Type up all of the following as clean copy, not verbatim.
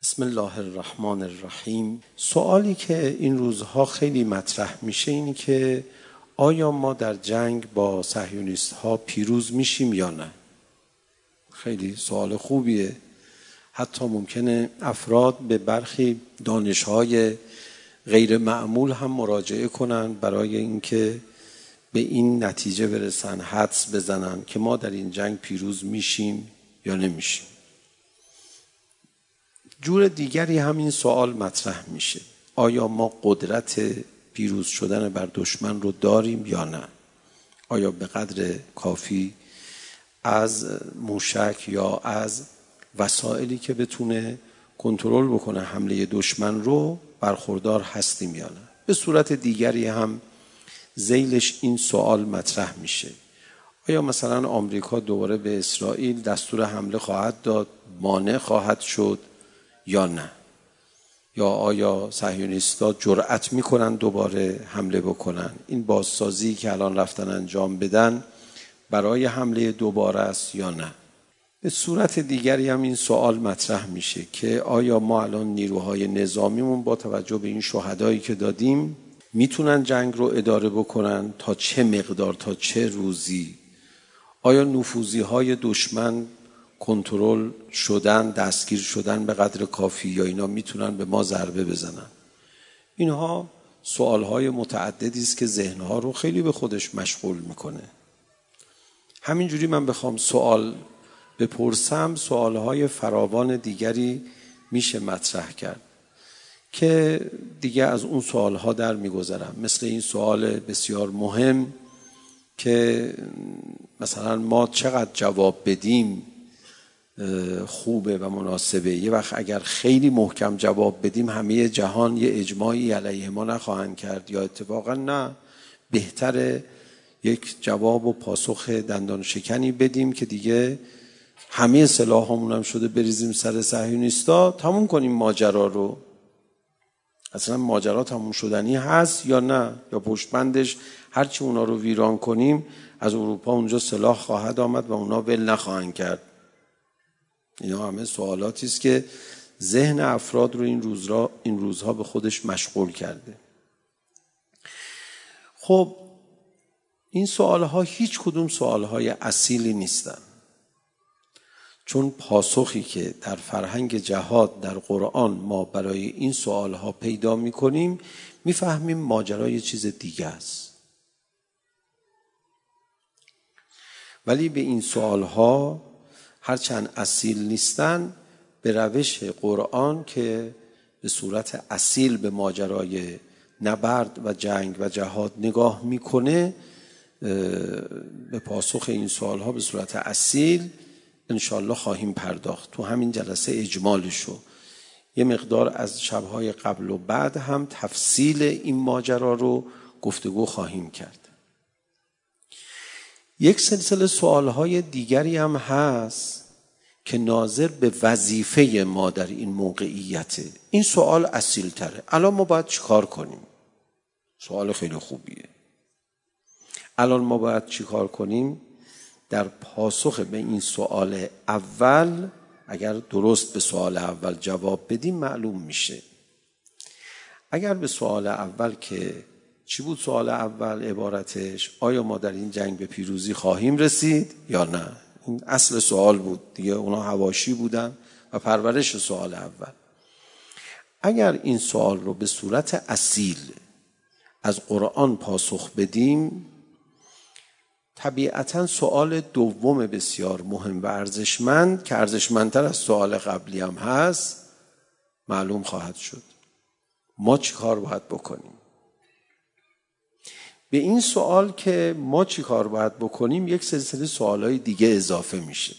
بسم الله الرحمن الرحیم. سوالی که این روزها خیلی مطرح میشه اینی که آیا ما در جنگ با صهیونیست ها پیروز میشیم یا نه؟ خیلی سوال خوبیه. حتی ممکنه افراد به برخی دانش‌های غیر معمول هم مراجعه کنن برای اینکه به این نتیجه برسن، حدس بزنن که ما در این جنگ پیروز میشیم یا نمیشیم. جور دیگری همین سوال مطرح میشه: آیا ما قدرت پیروز شدن بر دشمن رو داریم یا نه؟ آیا به قدر کافی از موشک یا از وسایلی که بتونه کنترل بکنه حمله دشمن رو برخوردار هستیم یا نه؟ به صورت دیگری هم ذیلش این سوال مطرح میشه: آیا مثلا آمریکا دوباره به اسرائیل دستور حمله خواهد داد، مانع خواهد شد یا نه؟ یا آیا صهیونیست‌ها جرأت میکنن دوباره حمله بکنن؟ این بازسازی که الان رفتن انجام بدن برای حمله دوباره است یا نه؟ به صورت دیگری هم این سوال مطرح میشه که آیا ما الان نیروهای نظامیمون با توجه به این شهدایی که دادیم میتونن جنگ رو اداره بکنن؟ تا چه مقدار، تا چه روزی؟ آیا نفوذی‌های دشمن کنترل شدن، دستگیر شدن به قدر کافی، یا اینا میتونن به ما ضربه بزنن؟ اینها سوالهای متعددی است که ذهنها رو خیلی به خودش مشغول میکنه. همینجوری من بخوام سوال بپرسم، سوالهای فراوان دیگری میشه مطرح کرد که دیگه از اون سوالها در میگذرم. مثل این سوال بسیار مهم که مثلا ما چقدر جواب بدیم خوبه و مناسبه. یه وقت اگر خیلی محکم جواب بدیم همه جهان یه اجماعی علیه ما نخواهند کرد، یا اتفاقا نه، بهتره یک جواب و پاسخ دندان شکنی بدیم که دیگه همه سلاحامون هم شده بریزیم سر صهیونیستا، تموم کنیم ماجرا رو. اصلا ماجرا تموم شدنی هست یا نه؟ یا پشتبندش هرچی اونا رو ویران کنیم از اروپا اونجا سلاح خواهد آمد و اونا ول نخواهند کرد؟ اینا همه سوالاتی است که ذهن افراد رو این روزها به خودش مشغول کرده. خب این سوالها هیچ کدوم سوالهای اصیلی نیستن، چون پاسخی که در فرهنگ جهاد در قرآن ما برای این سوالها پیدا میکنیم میفهمیم ماجرا یه چیز دیگه است. ولی به این سوالها هرچند اصیل نیستن، به روش قرآن که به صورت اصیل به ماجرای نبرد و جنگ و جهاد نگاه میکنه، به پاسخ این سوالها به صورت اصیل انشالله خواهیم پرداخت. تو همین جلسه اجمالشو یه مقدار از شبهای قبل و بعد هم تفصیل این ماجرا رو گفتگو خواهیم کرد. یک سلسله سوالهای دیگری هم هست که ناظر به وظیفه ما در این موقعیته. این سوال اصیل تره. الان ما باید چیکار کنیم؟ سوال خیلی خوبیه. الان ما باید چیکار کنیم؟ در پاسخ به این سوال اول، اگر درست به سوال اول جواب بدیم معلوم میشه. اگر به سوال اول که چی بود سوال اول عبارتش؟ آیا ما در این جنگ به پیروزی خواهیم رسید یا نه؟ این اصل سوال بود دیگه، اونا حواشی بودن و پرورش سوال اول. اگر این سوال رو به صورت اصیل از قرآن پاسخ بدیم، طبیعتاً سوال دوم بسیار مهم و ارزشمند که ارزشمندتر از سوال قبلی هم هست معلوم خواهد شد. ما چی کار باید بکنیم؟ به این سوال که ما چی کار باید بکنیم یک سلسله سوالهای دیگه اضافه میشه،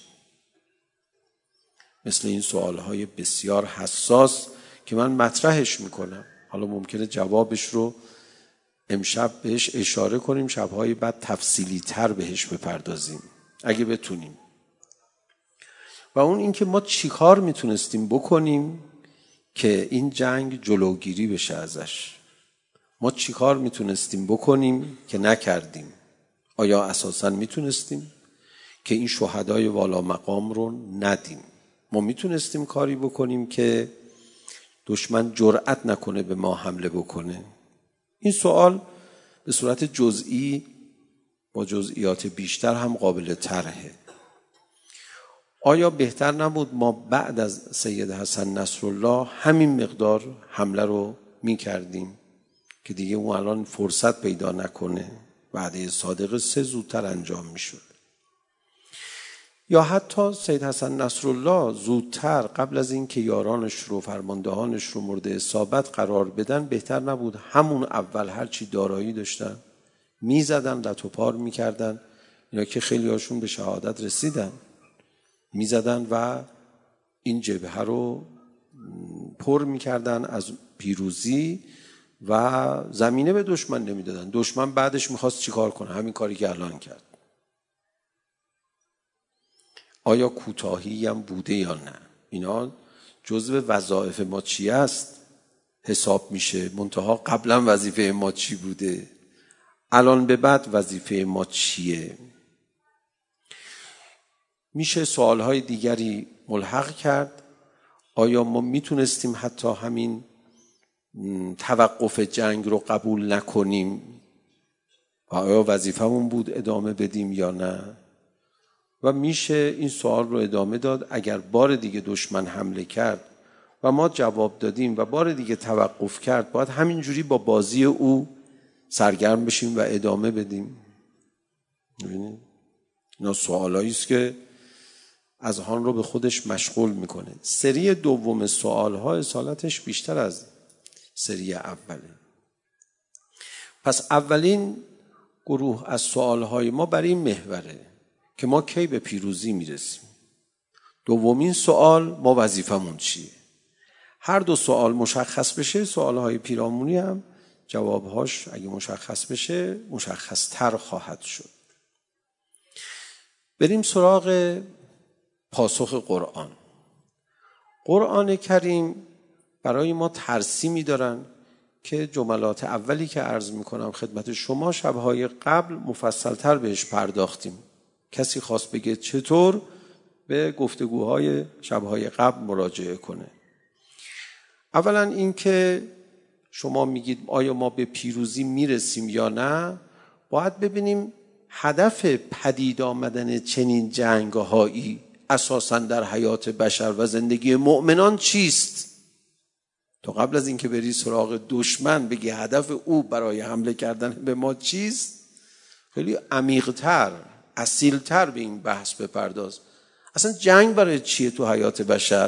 مثل این سوالهای بسیار حساس که من مطرحش میکنم. حالا ممکنه جوابش رو امشب بهش اشاره کنیم، شبهای بعد تفصیلی تر بهش بپردازیم اگه بتونیم. و اون اینکه ما چی کار میتونستیم بکنیم که این جنگ جلوگیری بشه ازش. ما چی کار میتونستیم بکنیم که نکردیم؟ آیا اساساً میتونستیم که این شهدای والا مقام رو ندیم؟ ما میتونستیم کاری بکنیم که دشمن جرأت نکنه به ما حمله بکنه؟ این سوال به صورت جزئی با جزئیات بیشتر هم قابل طرحه. آیا بهتر نبود ما بعد از سید حسن نصرالله همین مقدار حمله رو می‌کردیم که دیگه اون الان فرصت پیدا نکنه، وعده صادق 3 زودتر انجام می‌شد؟ یا حتی سید حسن نصرالله زودتر قبل از این که یارانش رو فرماندهانش رو مورد اصابت قرار بدن، بهتر نبود همون اول هرچی دارایی داشتن میزدن، لت و پار میکردن، یا که خیلی هاشون به شهادت رسیدن، میزدن و این جبهه رو پر میکردن از پیروزی و زمینه به دشمن نمیدادن. دشمن بعدش میخواست چیکار کنه؟ همین کاری که الان کرد. آیا کوتاهی هم بوده یا نه؟ اینا جزء وظایف ما چی است حساب میشه. منتها قبلا وظیفه ما چی بوده؟ الان به بعد وظیفه ما چیه؟ میشه سوالهای دیگری ملحق کرد. آیا ما میتونستیم حتی همین توقف جنگ رو قبول نکنیم؟ آیا وظیفمون بود ادامه بدیم یا نه؟ و میشه این سوال رو ادامه داد. اگر بار دیگه دشمن حمله کرد و ما جواب دادیم و بار دیگه توقف کرد، باید همینجوری با بازی او سرگرم بشیم و ادامه بدیم؟ ببینید اینا سوالایی است که اذهان رو به خودش مشغول میکنه. سری دوم سوالها اصالتش بیشتر از سری اوله. پس اولین گروه از سوالهای ما برای این محوره که ما کی به پیروزی میرسیم. دومین سوال ما وظیفمون چیه؟ هر دو سوال مشخص بشه، سوالهای پیرامونی هم جوابهاش اگه مشخص بشه مشخص تر خواهد شد. بریم سراغ پاسخ قرآن. قرآن کریم برای ما ترسیمی دارن که جملات اولی که عرض میکنم خدمت شما شبهای قبل مفصلتر بهش پرداختیم. کسی خواست بگه چطور، به گفتگوهای شبهای قبل مراجعه کنه. اولا این که شما میگید آیا ما به پیروزی میرسیم یا نه، باید ببینیم هدف پدید آمدن چنین جنگ‌هایی اساساً در حیات بشر و زندگی مؤمنان چیست؟ تو قبل از اینکه بری سراغ دشمن بگی هدف او برای حمله کردن به ما چیست، خیلی عمیق‌تر، اصیل‌تر به این بحث بپرداز. اصلا جنگ برای چیه تو حیات بشر؟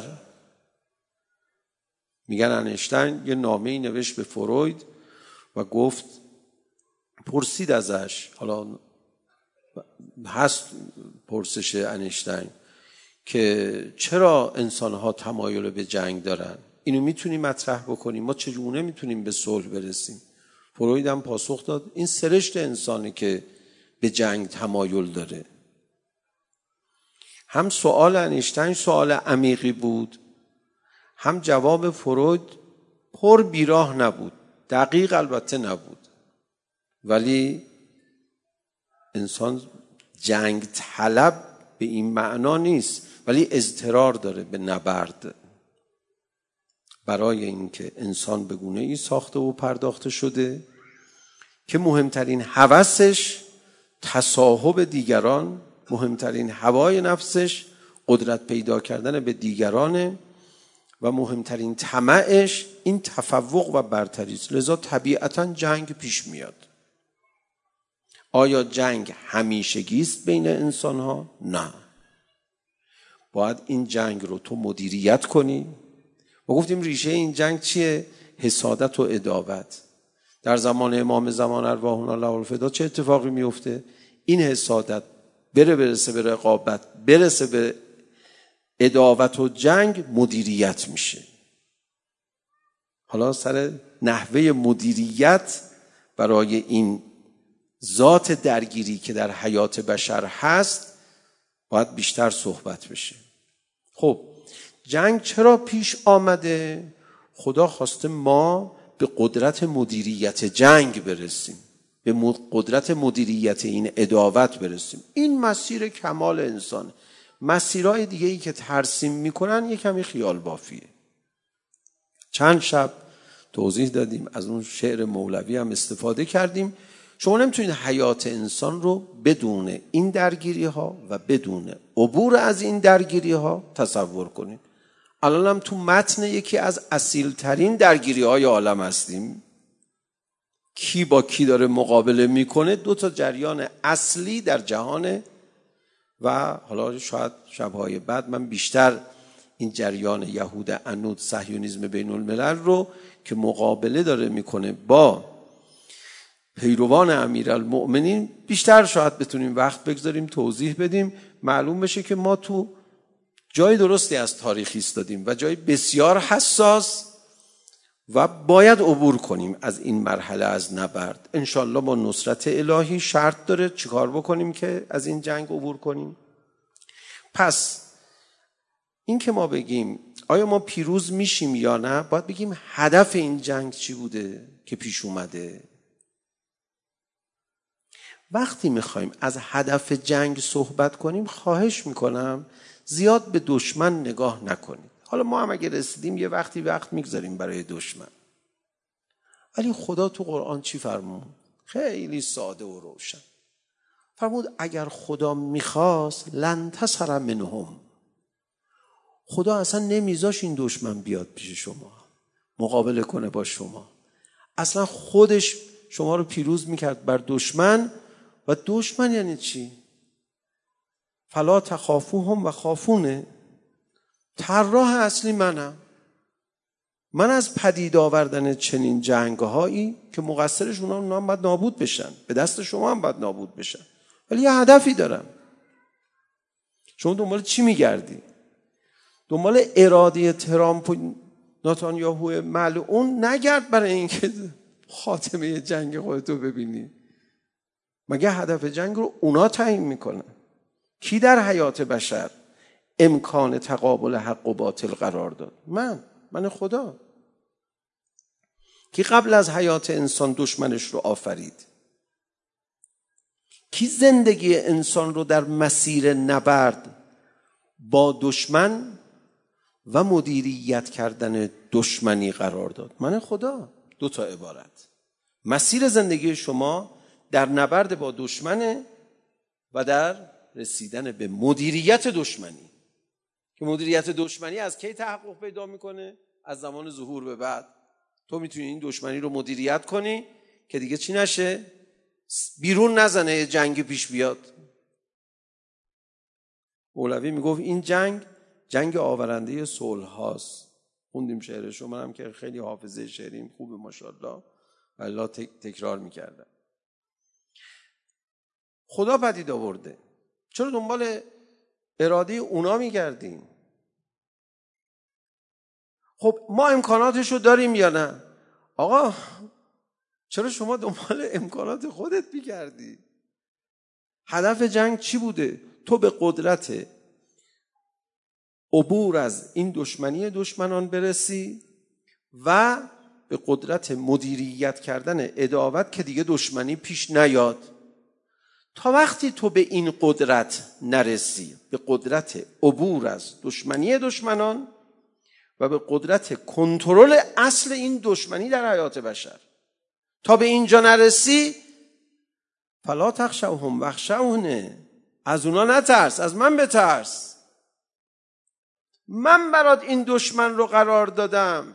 میگن انیشتین یه نامه‌ای نوشت به فروید و گفت، پرسید ازش، حالا هست پرسش انیشتین که چرا انسان‌ها تمایل به جنگ دارن؟ اینو میتونیم مطرح بکنیم؟ ما چگونه میتونیم به صلح برسیم؟ فروید هم پاسخ داد این سرشت انسانه که به جنگ تمایل داره. هم سوال انیشتین سوال عمیقی بود، هم جواب فروید پر بیراه نبود. دقیق البته نبود، ولی انسان جنگ طلب به این معنا نیست، ولی اضطرار داره به نبرد. برای اینکه انسان به گونه‌ای ساخته و پرداخته شده که مهمترین هوسش تصاحب دیگران، مهمترین هوای نفسش قدرت پیدا کردن به دیگرانه و مهمترین طمعش این تفوق و برتری است. لذا طبیعتاً جنگ پیش میاد. آیا جنگ همیشگی است بین انسان‌ها؟ نه. باید این جنگ رو تو مدیریت کنی. ما گفتیم ریشه این جنگ چیه؟ حسادت و عداوت. در زمان امام زمان ارواحنا الله الفدا چه اتفاقی میفته؟ این حسادت برسه به رقابت، برسه به عداوت و جنگ، مدیریت میشه. حالا سر نحوه مدیریت برای این ذات درگیری که در حیات بشر هست باید بیشتر صحبت بشه. خب جنگ چرا پیش آمده؟ خدا خواسته ما به قدرت مدیریت جنگ برسیم، به قدرت مدیریت این عداوت برسیم. این مسیر کمال انسانه. مسیرهای دیگه ای که ترسیم میکنن یه کمی خیال بافیه. چند شب توضیح دادیم، از اون شعر مولوی هم استفاده کردیم. شما نمیتونید حیات انسان رو بدون این درگیری ها و بدون عبور از این درگیری ها تصور کنید. الان هم تو متن یکی از اصیل ترین درگیری های عالم هستیم. کی با کی داره مقابله میکنه؟ دو تا جریان اصلی در جهان و حالا شاید شبهای بعد من بیشتر این جریان یهود عنود صهیونیسم بین الملل رو که مقابله داره میکنه با پیروان امیرالمؤمنین بیشتر شاید بتونیم وقت بگذاریم توضیح بدیم، معلوم بشه که ما تو جای درستی از تاریخ ایستادیم و جای بسیار حساس و باید عبور کنیم از این مرحله از نبرد. انشالله با نصرت الهی شرط داره چیکار بکنیم که از این جنگ عبور کنیم. پس این که ما بگیم آیا ما پیروز میشیم یا نه، باید بگیم هدف این جنگ چی بوده که پیش اومده. وقتی میخوایم از هدف جنگ صحبت کنیم خواهش میکنم زیاد به دشمن نگاه نکنید. حالا ما هم اگه رسیدیم یه وقت میگذاریم برای دشمن، ولی خدا تو قرآن چی فرمود؟ خیلی ساده و روشن فرمود اگر خدا میخواست لن تصر منهم، خدا اصلا نمیذاش این دشمن بیاد پیش شما مقابله کنه با شما، اصلا خودش شما رو پیروز میکرد بر دشمن. و دشمن یعنی چی؟ فلا تخافوهم و خافونه. طراح اصلی منم. من از پدید آوردن چنین جنگ‌هایی که مقصرش اونا هم باید نابود بشن، به دست شما هم باید نابود بشن، ولی یه هدفی دارم. شما دنبال چی میگردی؟ دنبال اراده ترامپ و نتانیاهو ملعون نگرد برای اینکه خاتمه جنگ خودتو ببینی. مگه هدف جنگ رو اونا تعیین میکنن؟ کی در حیات بشر امکان تقابل حق و باطل قرار داد؟ من خدا. کی قبل از حیات انسان دشمنش رو آفرید؟ کی زندگی انسان رو در مسیر نبرد با دشمن و مدیریت کردن دشمنی قرار داد؟ من خدا. دو تا عبارت. مسیر زندگی شما در نبرد با دشمنه و در رسیدن به مدیریت دشمنی، که مدیریت دشمنی از کی تحقق پیدا میکنه؟ از زمان ظهور به بعد. تو میتونی این دشمنی رو مدیریت کنی که دیگه چی نشه؟ بیرون نزنه، جنگ پیش بیاد. مولوی میگفت این جنگ آورنده صلح هاست. خوندیم شعرش رو، منم که خیلی حافظه شعریم خوبه ماشاءالله، والله تکرار میکردم. خدا پدید آورده، چرا دنبال اراده اونا میگردیم؟ خب ما امکاناتش رو داریم یا نه؟ آقا چرا شما دنبال امکانات خودت میگردی؟ هدف جنگ چی بوده؟ تو به قدرت عبور از این دشمنی دشمنان برسی و به قدرت مدیریت کردن عداوت که دیگه دشمنی پیش نیاد. تا وقتی تو به این قدرت نرسی، به قدرت عبور از دشمنی دشمنان و به قدرت کنترل اصل این دشمنی در حیات بشر، تا به اینجا نرسی، فلا تخشوهم واخشونی، از اونا نترس، از من بترس. من برات این دشمن رو قرار دادم،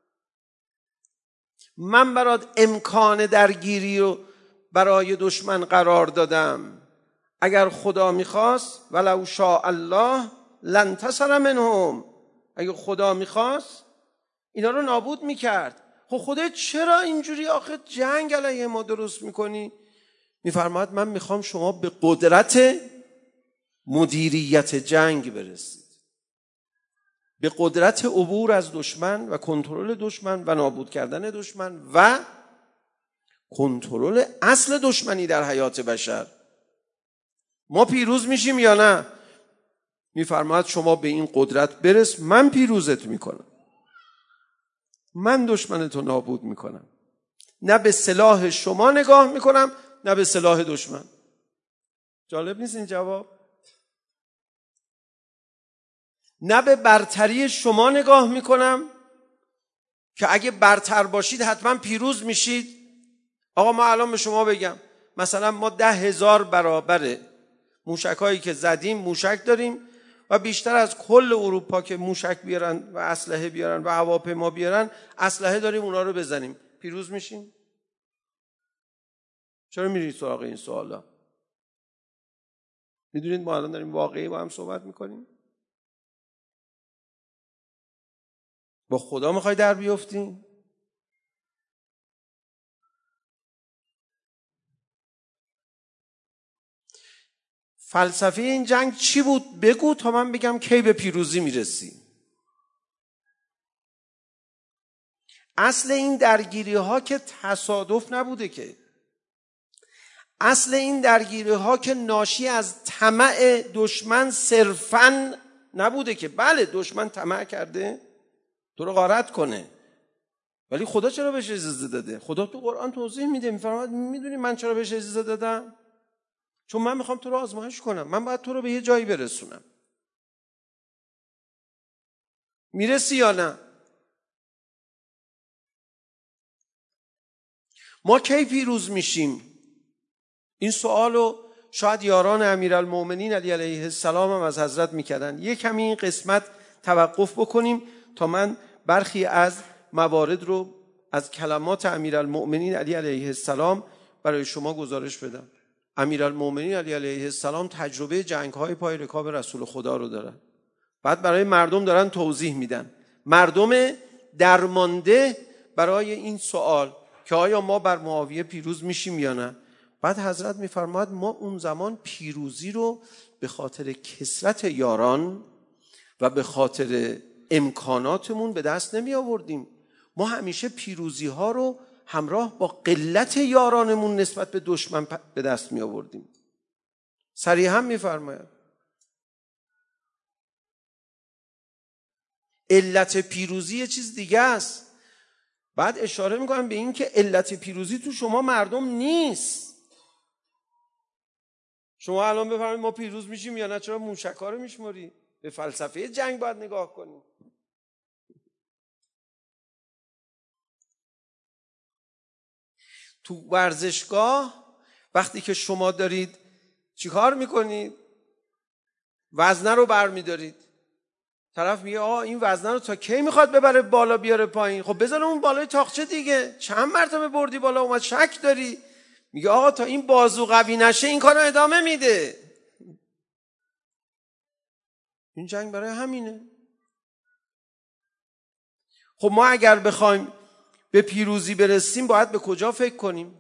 من برات امکان درگیری رو برای دشمن قرار دادم. اگر خدا میخواست ولو شاء الله لن تصر منهم، اگر خدا میخواست اینا رو نابود میکرد. خب خدا چرا اینجوری آخه جنگ علیه ما درست میکنی؟ میفرماید من میخوام شما به قدرت مدیریت جنگ برسید، به قدرت عبور از دشمن و کنترل دشمن و نابود کردن دشمن و کنترل اصل دشمنی در حیات بشر. ما پیروز میشیم یا نه؟ میفرماید شما به این قدرت برس، من پیروزت میکنم، من دشمنتو نابود میکنم. نه به سلاح شما نگاه میکنم نه به سلاح دشمن. جالب نیست این جواب؟ نه به برتری شما نگاه میکنم که اگه برتر باشید حتما پیروز میشید. آقا ما الان به شما بگم مثلا ما 10,000 برابر موشکایی که زدیم موشک داریم و بیشتر از کل اروپا که موشک بیارن و اسلحه بیارن و هواپیما بیارن اسلحه داریم اونا رو بزنیم. پیروز میشیم؟ چرا میرید سراغ این سوالا؟ میدونید ما الان داریم واقعی با هم صحبت میکنیم. با خدا میخوای در بیفتیم؟ فلسفه این جنگ چی بود؟ بگو تا من بگم کی به پیروزی میرسی. اصل این درگیری ها که تصادف نبوده که. اصل این درگیری ها که ناشی از طمع دشمن صرفاً نبوده که. بله دشمن طمع کرده تو رو غارت کنه، ولی خدا چرا بهش اجازه داده؟ خدا تو قرآن توضیح میده، میفرماید میدونی من چرا بهش اجازه دادم؟ چون من میخوام تو رو آزمایش کنم، من باید تو رو به یه جایی برسونم. میرسی یا نه؟ ما کی پیروز میشیم؟ این سوالو شاید یاران امیرالمومنین علی علیه السلام هم از حضرت میکردن. یک کمی این قسمت توقف بکنیم تا من برخی از موارد رو از کلمات امیرالمومنین علی علیه السلام برای شما گزارش بدم. امیرالمومنین علی علیه السلام تجربه جنگ‌های پای رکاب رسول خدا رو دارن. بعد برای مردم دارن توضیح میدن. مردم درمانده برای این سوال که آیا ما بر معاویه پیروز میشیم یا نه. بعد حضرت میفرماید ما اون زمان پیروزی رو به خاطر کثرت یاران و به خاطر امکاناتمون به دست نمی آوردیم. ما همیشه پیروزی ها رو همراه با قلت یارانمون نسبت به دشمن به دست می آوردیم. صریحا میفرماید علت پیروزی یه چیز دیگه است. بعد اشاره میکنم به این که علت پیروزی تو شما مردم نیست. شما الان بفرمایید ما پیروز میشیم یا نه، چرا موشک‌ها رو میشماری؟ به فلسفه جنگ باید نگاه کنیم. تو ورزشگاه وقتی که شما دارید چیکار میکنید؟ وزنه رو برمیدارید. طرف میگه آه این وزنه رو تا کی میخواد ببره بالا بیاره پایین؟ خب بذار اون بالای تاقچه دیگه. چند مرتبه بردی بالا اومد شک داری؟ میگه آقا تا این بازو قوی نشه این کارو ادامه میده. این جنگ برای همینه. خب ما اگر بخوایم به پیروزی برسیم باید به کجا فکر کنیم؟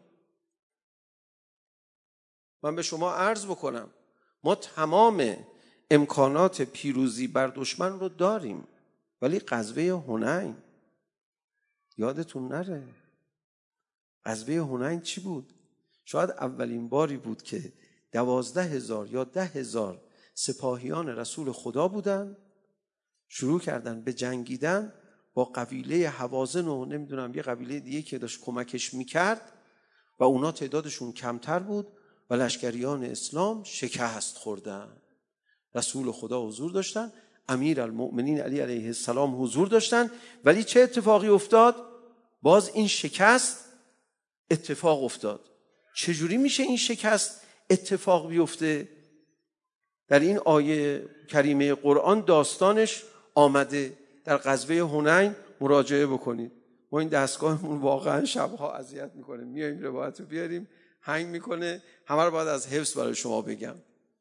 من به شما عرض بکنم ما تمام امکانات پیروزی بر دشمن رو داریم، ولی غزوه هنین یادتون نره. غزوه هنین چی بود؟ شاید اولین باری بود که 12,000 یا 10,000 سپاهیان رسول خدا بودن، شروع کردن به جنگیدن با قبیله هوازن و نمیدونم یه قبیله دیگه که داشت کمکش میکرد و اونا تعدادشون کمتر بود و لشکریان اسلام شکست خوردن. رسول خدا حضور داشتن، امیرالمؤمنین علی علیه السلام حضور داشتن، ولی چه اتفاقی افتاد؟ باز این شکست اتفاق افتاد. چجوری میشه این شکست اتفاق بیفته؟ در این آیه کریمه قرآن داستانش آمده. در غزوه هنین مراجعه بکنید. ما این دستگاهمون واقعا شبها اذیت میکنه، میایم روایت رو بیاریم هنگ میکنه، همه رو باید از حفظ برای شما بگم.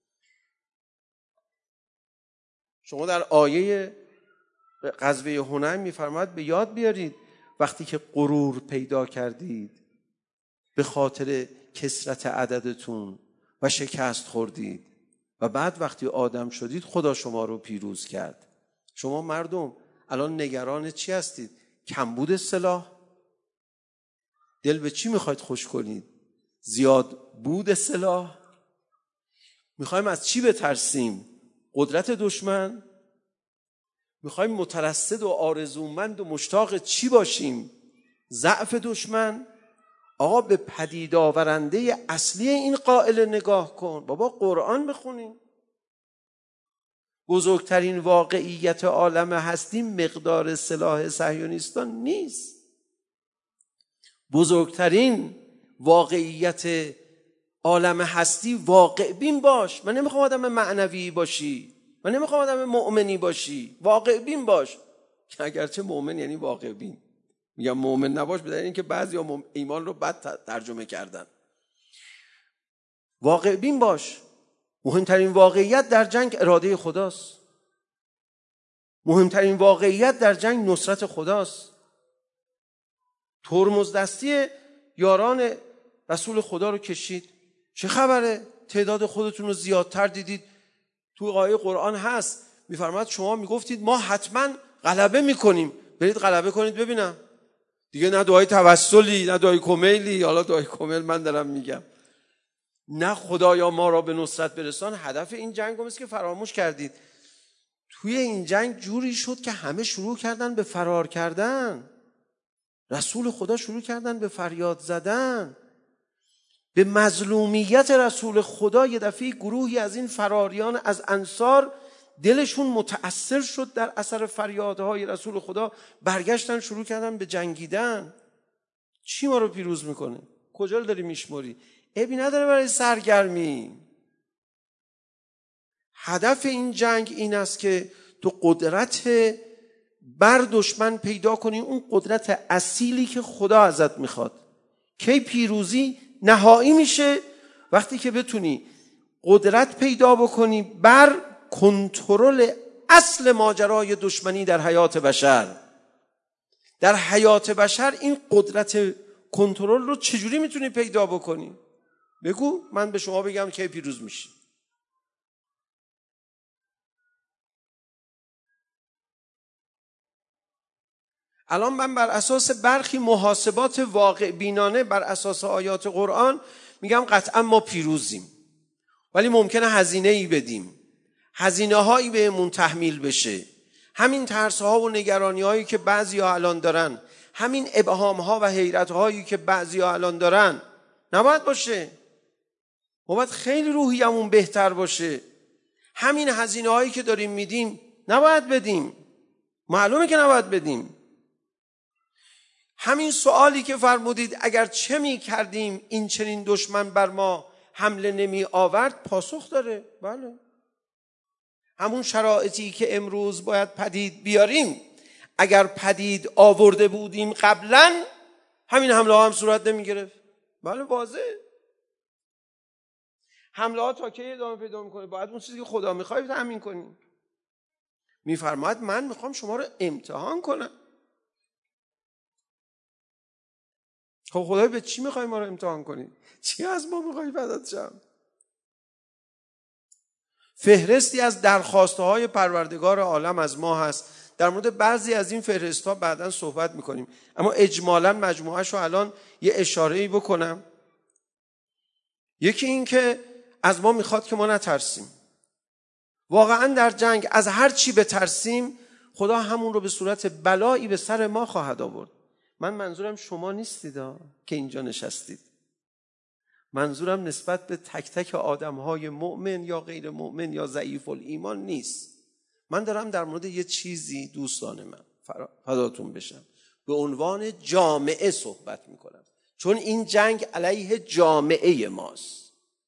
شما در آیه غزوه هنین میفرماید به یاد بیارید وقتی که غرور پیدا کردید به خاطر کثرت عددتون و شکست خوردید و بعد وقتی آدم شدید خدا شما رو پیروز کرد. شما مردم الان نگران چی هستید؟ کمبود سلاح؟ دل به چی میخواید خوش کنید؟ زیاد بود سلاح؟ میخوایم از چی بترسیم؟ قدرت دشمن؟ میخوایم مترصد و آرزومند و مشتاق چی باشیم؟ ضعف دشمن؟ آقا به پدید آورنده اصلی این قائل نگاه کن. بابا قرآن بخونیم. بزرگترین واقعیت عالم هستی مقدار سلاح صهیونیستان نیست. بزرگترین واقعیت عالم هستی واقع بین باش. من نمیخوام آدم معنوی باشی، من نمیخوام آدم مؤمنی باشی، واقع بین باش. اگرچه مؤمن یعنی واقع بین. میگم مؤمن نباش بدون اینکه بعضیا ایمان رو بد ترجمه کردن. واقع بین باش. مهمترین واقعیت در جنگ اراده خداست. مهمترین واقعیت در جنگ نصرت خداست. ترمز دستی یاران رسول خدا رو کشید. چه خبره؟ تعداد خودتون رو زیادتر دیدید. تو آیه قرآن هست میفرماد شما میگفتید ما حتما غلبه میکنیم، برید غلبه کنید ببینم. دیگه نه دعای توسلی، نه دعای کمیلی. حالا دعای کمیل من دارم میگم، نه خدایا ما را به نصرت برسان. هدف این جنگ رو مثل که فراموش کردید. توی این جنگ جوری شد که همه شروع کردن به فرار کردن. رسول خدا شروع کردن به فریاد زدن، به مظلومیت رسول خدا. یه دفعه گروهی از این فراریان از انصار دلشون متأثر شد در اثر فریادهای رسول خدا، برگشتن شروع کردن به جنگیدن. چی ما رو پیروز میکنه؟ کجا رو داری میشماری؟ عیبی نداره برای سرگرمی. هدف این جنگ این است که تو قدرت بر دشمن پیدا کنی، اون قدرت اصیلی که خدا ازت میخواد. کی پیروزی نهایی میشه؟ وقتی که بتونی قدرت پیدا بکنی بر کنترل اصل ماجرای دشمنی در حیات بشر. در حیات بشر این قدرت کنترل رو چجوری میتونی پیدا بکنی؟ بگو، من به شما بگم کی پیروز میشی. الان من بر اساس برخی محاسبات واقع بینانه بر اساس آیات قرآن میگم قطعا ما پیروزیم، ولی ممکنه هزینه ای بدیم، هزینه هایی بهمون تحمیل بشه. همین ترس ها و نگرانی هایی که بعضی ها الان دارن، همین ابهام ها و حیرت هایی که بعضی ها الان دارن نباید باشه. ما باید خیلی روحیمون بهتر باشه. همین هزینه هایی که داریم میدیم نباید بدیم، معلومه که نباید بدیم. همین سوالی که فرمودید اگر چه می کردیم این چنین دشمن بر ما حمله نمی آورد، پاسخ داره. بله، همون شرایطی که امروز باید پدید بیاریم اگر پدید آورده بودیم قبلا، همین حمله ها هم صورت نمی گرفت. بله، واضح. حمله ها تا کی ادامه پیدا میکنه؟ باید اون چیزی که خدا میخواد تامین کنیم. میفرماید من میخوام شما رو امتحان کنم. خب خدای به چی میخوای ما رو امتحان کنی؟ چی از ما میخوای فدات شم؟ فهرستی از درخواسته های پروردگار عالم از ما هست. در مورد بعضی از این فهرست ها بعداً صحبت میکنیم، اما اجمالاً مجموعه‌شو الان یه اشاره‌ای بکنم. یکی این که از ما میخواد که ما نترسیم. واقعاً در جنگ از هر چی بترسیم خدا همون رو به صورت بلایی به سر ما خواهد آورد. من منظورم شما نیستید که اینجا نشستید. منظورم نسبت به تک تک آدم‌های مؤمن یا غیر مؤمن یا ضعیف الایمان نیست. من دارم در مورد یه چیزی دوستان من فداتون بشم به عنوان جامعه صحبت میکنم، چون این جنگ علیه جامعه ماست.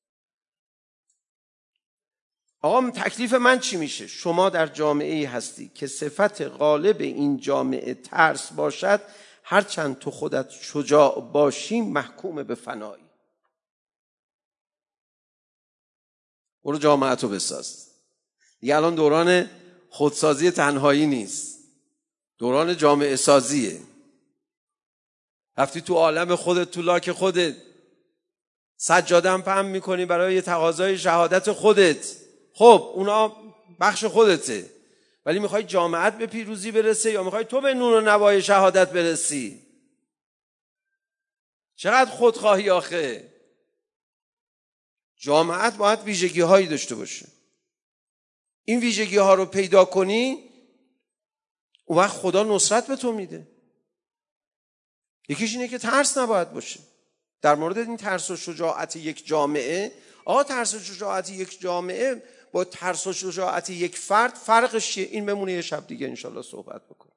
آقا تکلیف من چی میشه؟ شما در جامعه‌ای هستی که صفت غالب این جامعه ترس باشد، هرچند تو خودت شجاع باشی محکوم به فنایی. برو جامعه رو بساز. دیگه الان دوران خودسازی تنهایی نیست، دوران جامعه سازیه. رفتی تو عالم خودت، تو لاک خودت، سجاده هم پهن میکنی برای تقاضای شهادت خودت. خب اونا بخش خودته، ولی میخوای جامعت به پیروزی برسه یا میخوای تو به نور و نوای شهادت برسی؟ چقدر خودخواهی آخه. جامعت باید ویژگی هایی داشته باشه. این ویژگی ها رو پیدا کنی، اون وقت خدا نصرت به تو میده. یکیش اینه که ترس نباید باشه. در مورد این ترس و شجاعت یک جامعه، ترس و شجاعت یک جامعه با ترس و شجاعت یک فرد فرقش چیه؟ این بمونه یه شب دیگه انشالله صحبت بکنیم.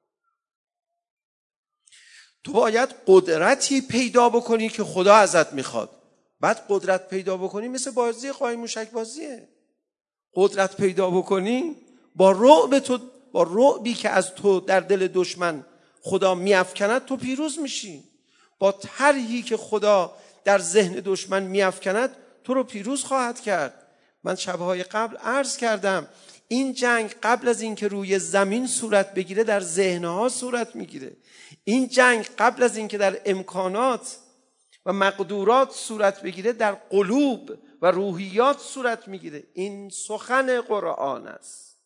تو باید قدرتی پیدا بکنی که خدا ازت میخواد. بعد قدرت پیدا بکنی مثل بازی قایم موشک بازیه. قدرت پیدا بکنی با رعبی که از تو در دل دشمن خدا میافکند تو پیروز میشی. با طرحی که خدا در ذهن دشمن میافکند تو رو پیروز خواهد کرد. من شبهای قبل عرض کردم این جنگ قبل از اینکه روی زمین صورت بگیره در ذهنها صورت میگیره. این جنگ قبل از اینکه در امکانات و مقدورات صورت بگیره در قلوب و روحیات صورت میگیره. این سخن قرآن است.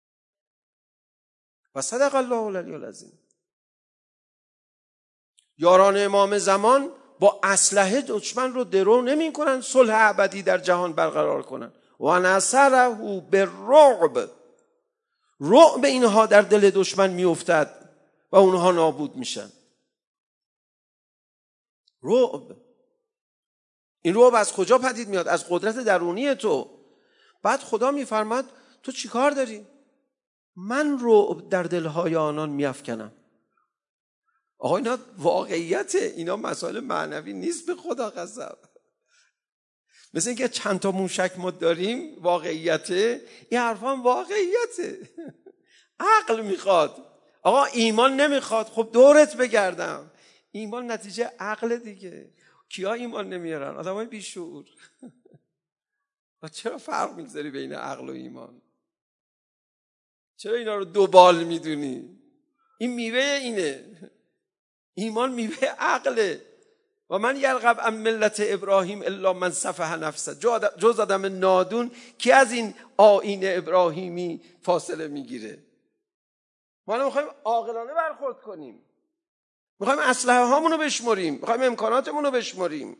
و صدق الله العلی العظیم. یاران امام زمان با اسلحه دشمن رو درو نمی کنن صلح ابدی در جهان برقرار کنن. و نصره بالرعب. رعب اینها در دل دشمن میافتد و اونها نابود میشن. رعب. این رعب از کجا پدید میاد؟ از قدرت درونی تو. بعد خدا میفرماد تو چی کار داری؟ من رعب در دلهای آنان میافکنم. آقا اینا واقعیته، اینا مسائل معنوی نیست به خدا قسم. مثل اینکه چند تا موشک ما داریم واقعیته، این حرفا هم واقعیته. عقل میخواد. آقا ایمان نمیخواد، خب دورت بگردم. ایمان نتیجه عقل دیگه. کیا ایمان نمیارن؟ آدمای بیشعور. چرا فرق میذاری بین عقل و ایمان؟ چرا اینا رو دو بال میدونی؟ این میوه اینه. ایمان میوه عقله. و من یرغب عن ملت ابراهیم الا من سفه نفسه. جز آدم نادون کی از این آیین ابراهیمی فاصله میگیره؟ ما میخوایم عاقلانه برخورد کنیم. میخوایم اسلحه هامونو بشمریم، میخوایم امکاناتمون رو بشمریم.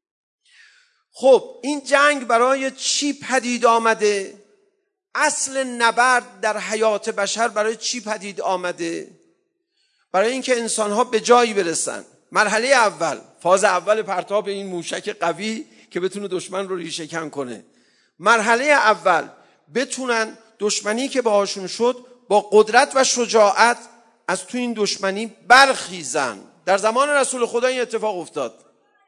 خب این جنگ برای چی پدید آمده؟ اصل نبرد در حیات بشر برای چی پدید آمده؟ برای اینکه انسان‌ها به جایی برسن. مرحله اول، فاز اول پرتاب این موشک قوی که بتونه دشمن رو ریشه کن کنه. مرحله اول بتونن دشمنی که باهاشون شد با قدرت و شجاعت از تو این دشمنی برخیزن. در زمان رسول خدا این اتفاق افتاد.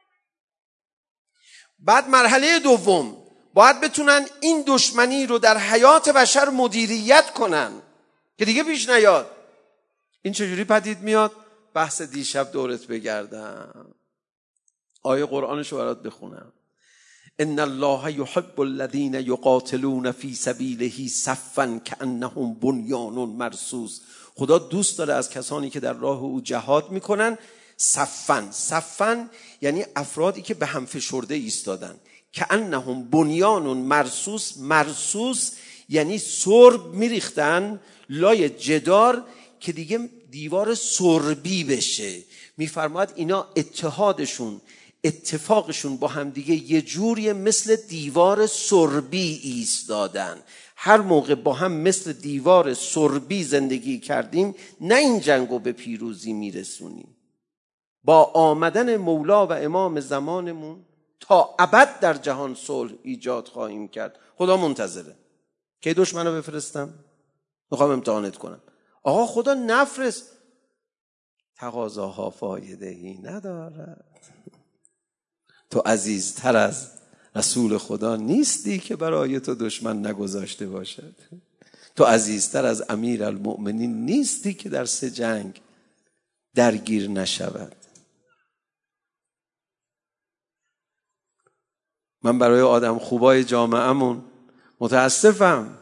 بعد مرحله دوم باید بتونن این دشمنی رو در حیات بشر مدیریت کنن که دیگه پیش نیاد. این چجوری پدید میاد؟ بحث دیشب دورت بگردم. آیه قرآنشو برات بخونم. ان الله يحب الذين يقاتلون في سبيله صفا كأنهم بنيان مرصوص. خدا دوست داره از کسانی که در راه او جهاد میکنن صفا یعنی افرادی که به هم فشرده ایستادن. كأنهم بنيان مرصوص یعنی سرب میریختن لای جدار که دیگه دیوار سربی بشه. میفرماد اینا اتفاقشون با هم دیگه یه جوری مثل دیوار سربی ایستادن. هر موقع با هم مثل دیوار سربی زندگی کردیم نه این جنگو به پیروزی میرسونیم. با آمدن مولا و امام زمانمون تا ابد در جهان صلح ایجاد خواهیم کرد. خدا منتظره. کی دشمنو بفرستم؟ میخوام امتحانت کنم. آقا خدا نفرست. تقاضاها فایده‌ای ندارد. تو عزیزتر از رسول خدا نیستی که برای تو دشمن نگذاشته باشد. تو عزیزتر از امیر المؤمنین نیستی که در 3 جنگ درگیر نشود. من برای آدم خوبای جامعه‌مون متاسفم.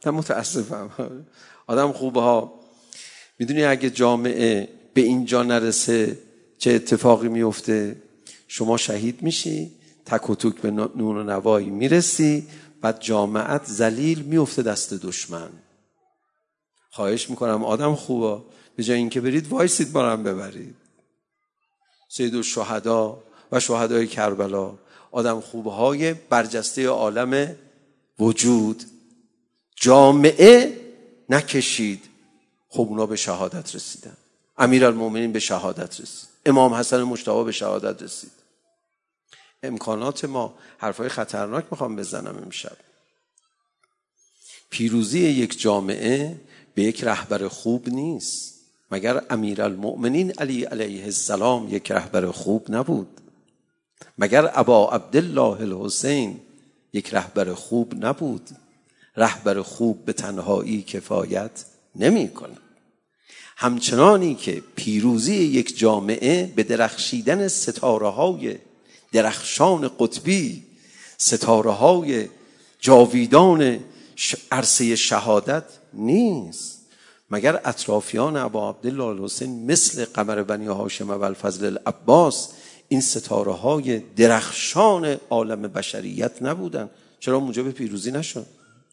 آدم خوبها میدونی اگه جامعه به اینجا نرسه چه اتفاقی میفته؟ شما شهید میشی، تک و توک به نون و نوایی میرسی، بعد جامعت ذلیل میفته دست دشمن. خواهش میکنم آدم خوبا به جای اینکه برید وایسید بارم ببرید. سید الشهدا و شهدای کربلا آدم خوبهای برجسته عالم وجود جامعه نکشید. خب اونا به شهادت رسیدن. امیرالمومنین به شهادت رسید. امام حسن مجتبی به شهادت رسید. امکانات ما حرفای خطرناک میخوام بزنم امشب. پیروزی یک جامعه به یک رهبر خوب نیست. مگر امیرالمؤمنین علی علیه السلام یک رهبر خوب نبود؟ مگر ابا عبدالله الحسین یک رهبر خوب نبود؟ رهبر خوب به تنهایی کفایت نمی‌کنه. همچنانی که پیروزی یک جامعه به درخشیدن ستاره‌های درخشان قطبی، ستاره‌های جاویدان عرصه شهادت نیست. مگر اطرافیان ابا عبدالله الحسین مثل قمر بنی هاشم و الفضل العباس این ستاره‌های درخشان عالم بشریت نبودن؟ چرا موجب پیروزی نشد؟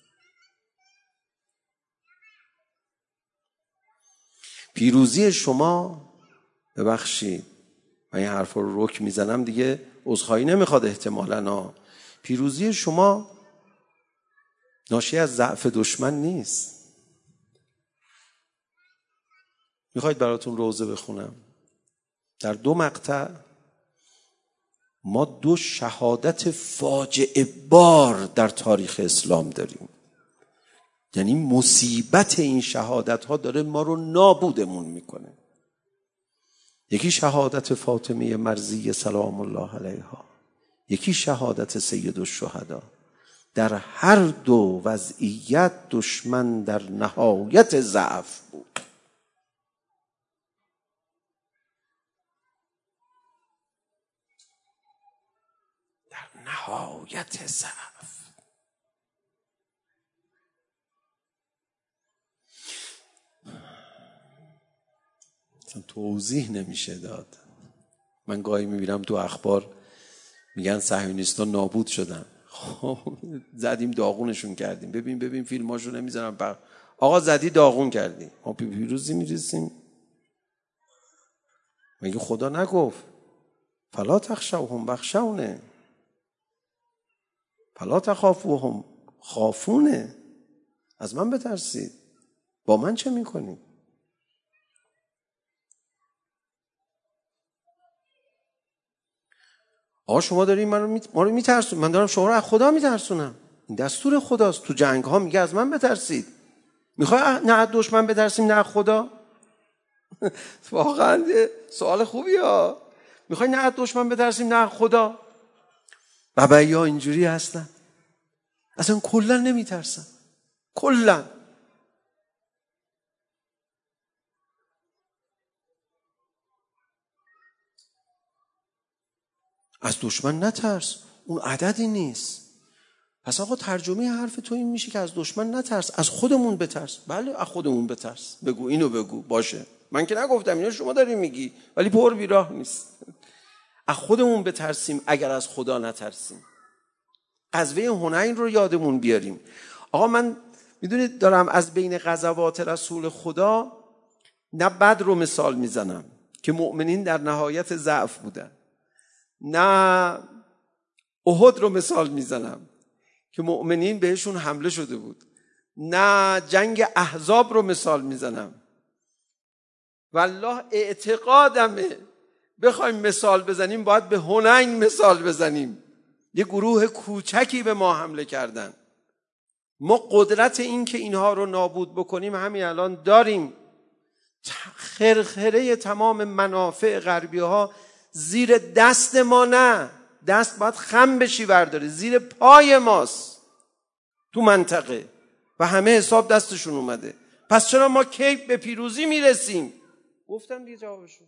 پیروزی شما، ببخشید من این حرف رو رک میزنم دیگه، عذرخواهی نمیخواد احتمالاً، پیروزی شما ناشی از ضعف دشمن نیست. میخواید براتون روزه بخونم؟ در 2 مقطع ما 2 شهادت فاجعه بار در تاریخ اسلام داریم. یعنی مصیبت این شهادت ها داره ما رو نابودمون میکنه. یکی شهادت فاطمه مرضیه سلام الله علیها، یکی شهادت سید الشهدا. در هر 2 وضعیت دشمن در نهایت ضعف بود. در نهایت ضعف. توضیح نمیشه داد. من گاهی میبینم تو اخبار میگن صهیونیستان نابود شدن. خب زدیم داغونشون کردیم. ببین فیلماشو نمیذارم. آقا زدی داغون کردی، ما پیروزی میرسیم؟ مگه خدا نگفت فلا تخشوهم بخشونه، فلا تخافوهم خافونه؟ از من بترسید. با من چه میکنید؟ آقا شما داری ما رو میترسون، من دارم شما رو از خدا میترسونم. این دستور خداست. تو جنگ ها میگه از من بترسید. میخوای نه از دشمن بترسیم نه از خدا؟ واقعا سوال خوبیه. میخوای نه از دشمن بترسیم نه از خدا؟ بابایا اینجوری هستن، اصلا کلا نمیترسن. کلا از دشمن نترس، اون عددی نیست. پس آقا ترجمه حرف تو این میشه که از دشمن نترس، از خودمون بترس. بله از خودمون بترس. بگو اینو بگو باشه، من که نگفتم، اینو شما داری میگی، ولی پر بیراه نیست. از خودمون بترسیم اگر از خدا نترسیم. غزوه حنین رو یادمون بیاریم. آقا من میدونید دارم از بین غزوات رسول خدا نه بدر رو مثال میزنم که مؤمنین در نهایت ضعف بودن، نه احد رو مثال میزنم که مؤمنین بهشون حمله شده بود، نه جنگ احزاب رو مثال میزنم. والله اعتقادمه بخوایم مثال بزنیم باید به حنین مثال بزنیم. یه گروه کوچکی به ما حمله کردن. ما قدرت این که اینها رو نابود بکنیم همین الان داریم. خرخره تمام منافع غربی ها زیر دست ما نه، دست باید خم بشی برداره، زیر پای ماست تو منطقه و همه حساب دستشون اومده. پس چرا ما کی به پیروزی میرسیم؟ گفتم دیگه جوابشو.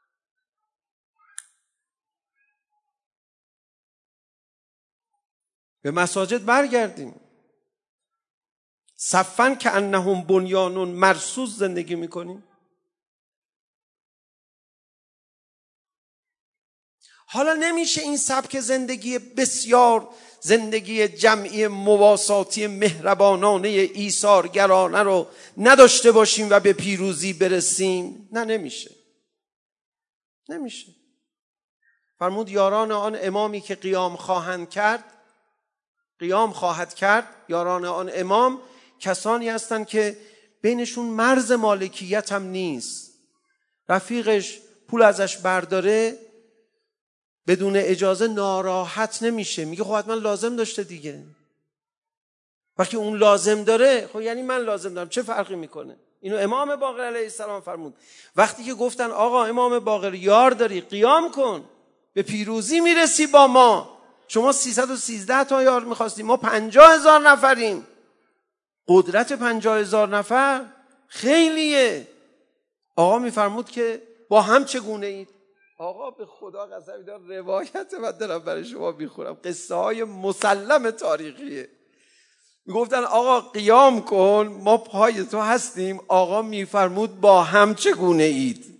به مساجد برگردیم. صفن که انهم بنیانون مرصوص زندگی میکنیم. حالا نمیشه این سبک زندگی بسیار زندگی جمعی مواساتی مهربانانه ایثارگرانه رو نداشته باشیم و به پیروزی برسیم؟ نه نمیشه. فرمود یاران آن امامی که قیام خواهد کرد، یاران آن امام کسانی هستند که بینشون مرز مالکیت هم نیست. رفیقش پول ازش برداره بدون اجازه ناراحت نمیشه، میگه خب حتما لازم داشته دیگه. وقتی اون لازم داره، خب یعنی من لازم دارم، چه فرقی میکنه؟ اینو امام باقر علیه السلام فرمود. وقتی که گفتن آقا امام باقر یار داری، قیام کن، به پیروزی میرسی با ما. شما 313 تا یار میخواستیم، ما 50,000 نفریم. قدرت 50,000 نفر خیلیه. آقا میفرمود که با هم چگونه اید؟ آقا به خدا قسم دارم، روایت من دارم برای شما میخورم، قصه های مسلم تاریخیه. میگفتن آقا قیام کن، ما پای تو هستیم. آقا میفرمود با هم چگونه اید؟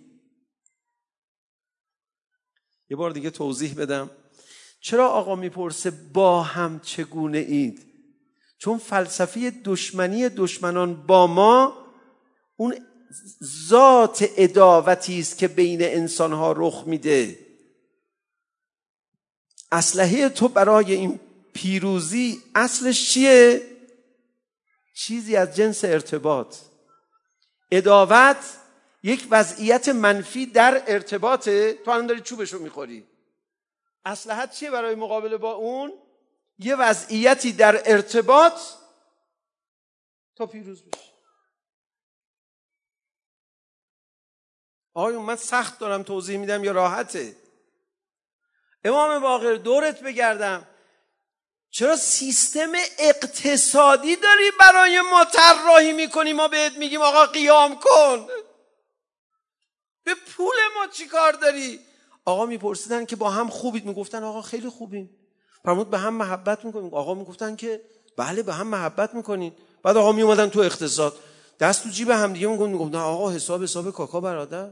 یه بار دیگه توضیح بدم چرا آقا میپرسه با هم چگونه اید. چون فلسفه دشمنی دشمنان با ما اون ذات عداوتی است که بین انسانها رخ میده. اسلحه تو برای این پیروزی اصلش چیه؟ چیزی از جنس ارتباط. عداوت یک وضعیت منفی در ارتباطه. تو الان داری چوبشو میخوری، اسلحه چیه برای مقابله با اون؟ یه وضعیتی در ارتباط تا پیروز بشی. آیا من سخت دارم توضیح میدم یا راحته؟ امام باقر دورت بگردم، چرا سیستم اقتصادی داری برای ما طراحی میکنی؟ ما بهت میگیم آقا قیام کن، به پول ما چی کار داری؟ آقا میپرسیدن که با هم خوبید، میگفتن آقا خیلی خوبیم. فرمود به هم محبت میکنیم؟ آقا میگفتن که بله به هم محبت میکنین. بعد آقا میومدن تو اقتصاد، دست تو جیب هم دیگه میگفتن آقا حساب کاکا برادر.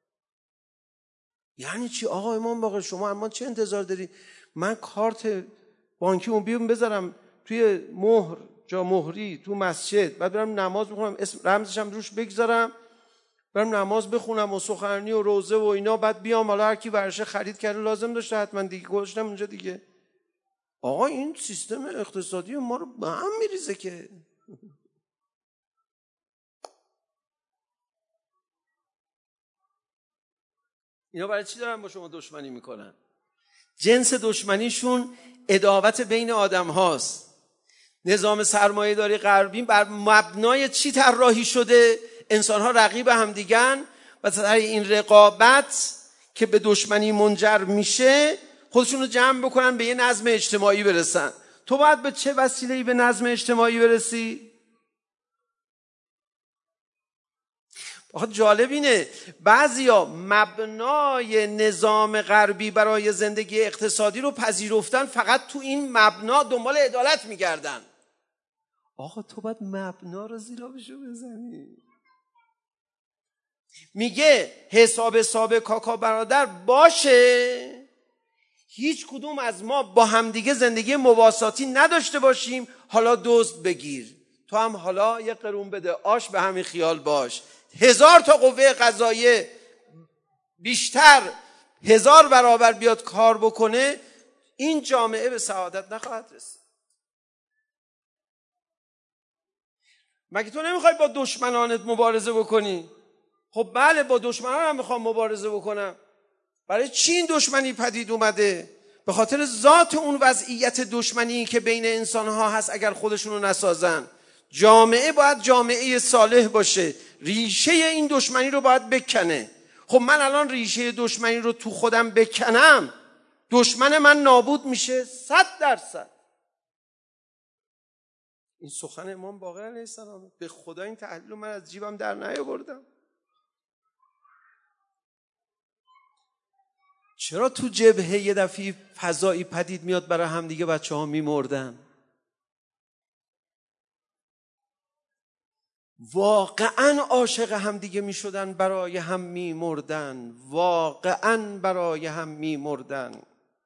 یعنی چی آقا امام باقر شما اما چه انتظار داری؟ من کارت بانکیمو بیام بذارم توی مهر، جا مهری تو مسجد، بعد برم نماز بخونم، اسم رمزشم روش بگذارم، برم نماز بخونم و سخنرانی و روزه و اینا، بعد بیام حالا هر کی ورشه خرید کرده لازم داشته حتما دیگه گذاشتم اونجا دیگه. آقا این سیستم اقتصادی ما رو به هم میریزه که. اینا برای چی دارن با شما دشمنی میکنن؟ جنس دشمنیشون عداوت بین آدم هاست. نظام سرمایه‌داری غربی بر مبنای چی طراحی شده؟ انسان ها رقیب هم دیگن و در این رقابت که به دشمنی منجر میشه خودشون رو جمع بکنن به یه نظم اجتماعی برسن. تو باید به چه وسیله‌ای به نظم اجتماعی برسی؟ آخه جالب اینه بعضیا مبنای نظام غربی برای زندگی اقتصادی رو پذیرفتن، فقط تو این مبنا دنبال عدالت میگردن. آقا تو باید مبنا رو زیرابشو بزنی. میگه حساب کاکا برادر باشه، هیچ کدوم از ما با همدیگه زندگی مواساتی نداشته باشیم، حالا دزد بگیر، تو هم حالا یه قرون بده آش، به همین خیال باش. 1000 تا قوه قضاییه بیشتر 1000 برابر بیاد کار بکنه، این جامعه به سعادت نخواهد رسید. مگه تو نمیخوای با دشمنانت مبارزه بکنی؟ خب بله با دشمنان هم میخوام مبارزه بکنم. برای چی این دشمنی پدید اومده؟ به خاطر ذات اون وضعیت دشمنی که بین انسانها هست. اگر خودشونو نسازن، جامعه باید جامعه صالح باشه، ریشه این دشمنی رو باید بکنه. خب من الان ریشه دشمنی رو تو خودم بکنم، دشمن من نابود میشه 100%. این سخن امام باقر علیه السلام. به خدا این تحلیل من از جیبم در نیاوردم. چرا تو جبهه یه دفعه فضایی پدید میاد برای همدیگه بچه ها میمردن؟ واقعا عاشق همدیگه میشدن، برای هم میمردن، واقعا برای هم میمردن،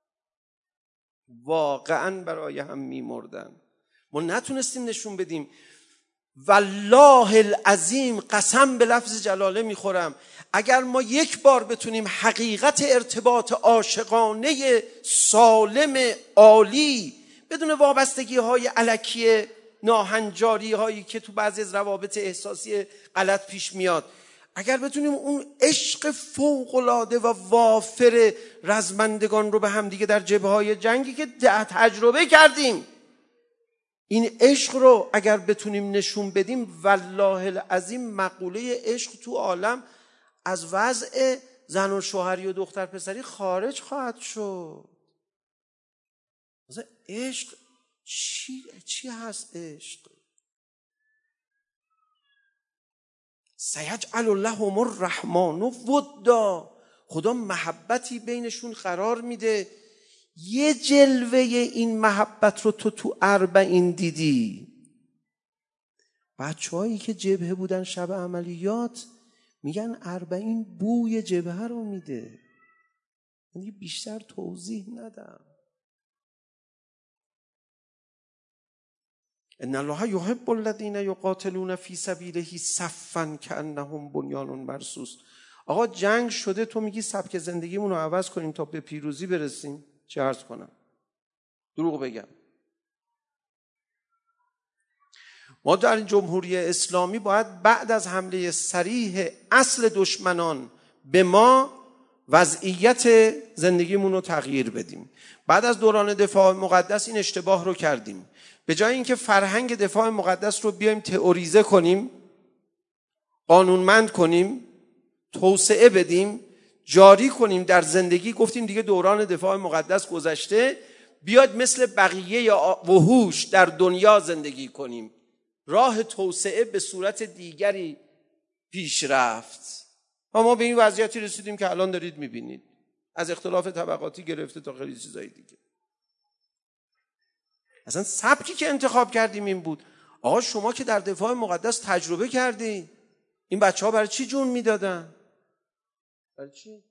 واقعا برای هم میمردن. ما نتونستیم نشون بدیم. والله العظیم قسم به لفظ جلاله میخورم، اگر ما یک بار بتونیم حقیقت ارتباط عاشقانه سالم عالی بدون وابستگی های الکی ناهنجاری هایی که تو بعضی از روابط احساسی غلط پیش میاد، اگر بتونیم اون عشق فوق‌العاده و وافر رزمندگان رو به هم دیگه در جبهه‌های جنگی که تجربه کردیم این عشق رو اگر بتونیم نشون بدیم، والله العظیم مقوله عشق تو عالم از وضع زن و شوهری و دختر پسری خارج خواهد شد. مثلا عشق چی هست عشق؟ سیجعل لهم الرحمن ودا، خدا محبتی بینشون قرار میده. یه جلوه این محبت رو تو اربعین دیدی. بچه‌هایی که جبهه بودن شب عملیات میگن اربعین بوی جبهه رو میده. یعنی بیشتر توضیح ندم. ان الله یحب الذین یقاتلون فی سبیله صفا کانهم بنیان مرصوص. آقا جنگ شده، تو میگی سبک زندگیمون رو عوض کنیم تا به پیروزی برسیم. چه عرض کنم؟ دروغ بگم؟ ما در این جمهوری اسلامی باید بعد از حمله صریح اصل دشمنان به ما وضعیت زندگیمون رو تغییر بدیم. بعد از دوران دفاع مقدس این اشتباه رو کردیم. به جای اینکه فرهنگ دفاع مقدس رو بیایم تئوریزه کنیم، قانونمند کنیم، توسعه بدیم، جاری کنیم در زندگی، گفتیم دیگه دوران دفاع مقدس گذشته، بیاد مثل بقیه وحوش در دنیا زندگی کنیم. راه توسعه به صورت دیگری پیش رفت و ما به این وضعیتی رسیدیم که الان دارید میبینید، از اختلاف طبقاتی گرفته تا خیلی چیزای دیگه. اصلا سبکی که انتخاب کردیم این بود. آقا شما که در دفاع مقدس تجربه کردی، این بچه ها برای چی جون میدادن؟ برای چی؟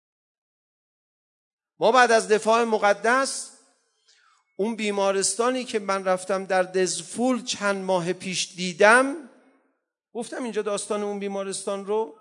ما بعد از دفاع مقدس اون بیمارستانی که من رفتم در دزفول چند ماه پیش دیدم، گفتم اینجا داستان اون بیمارستان رو،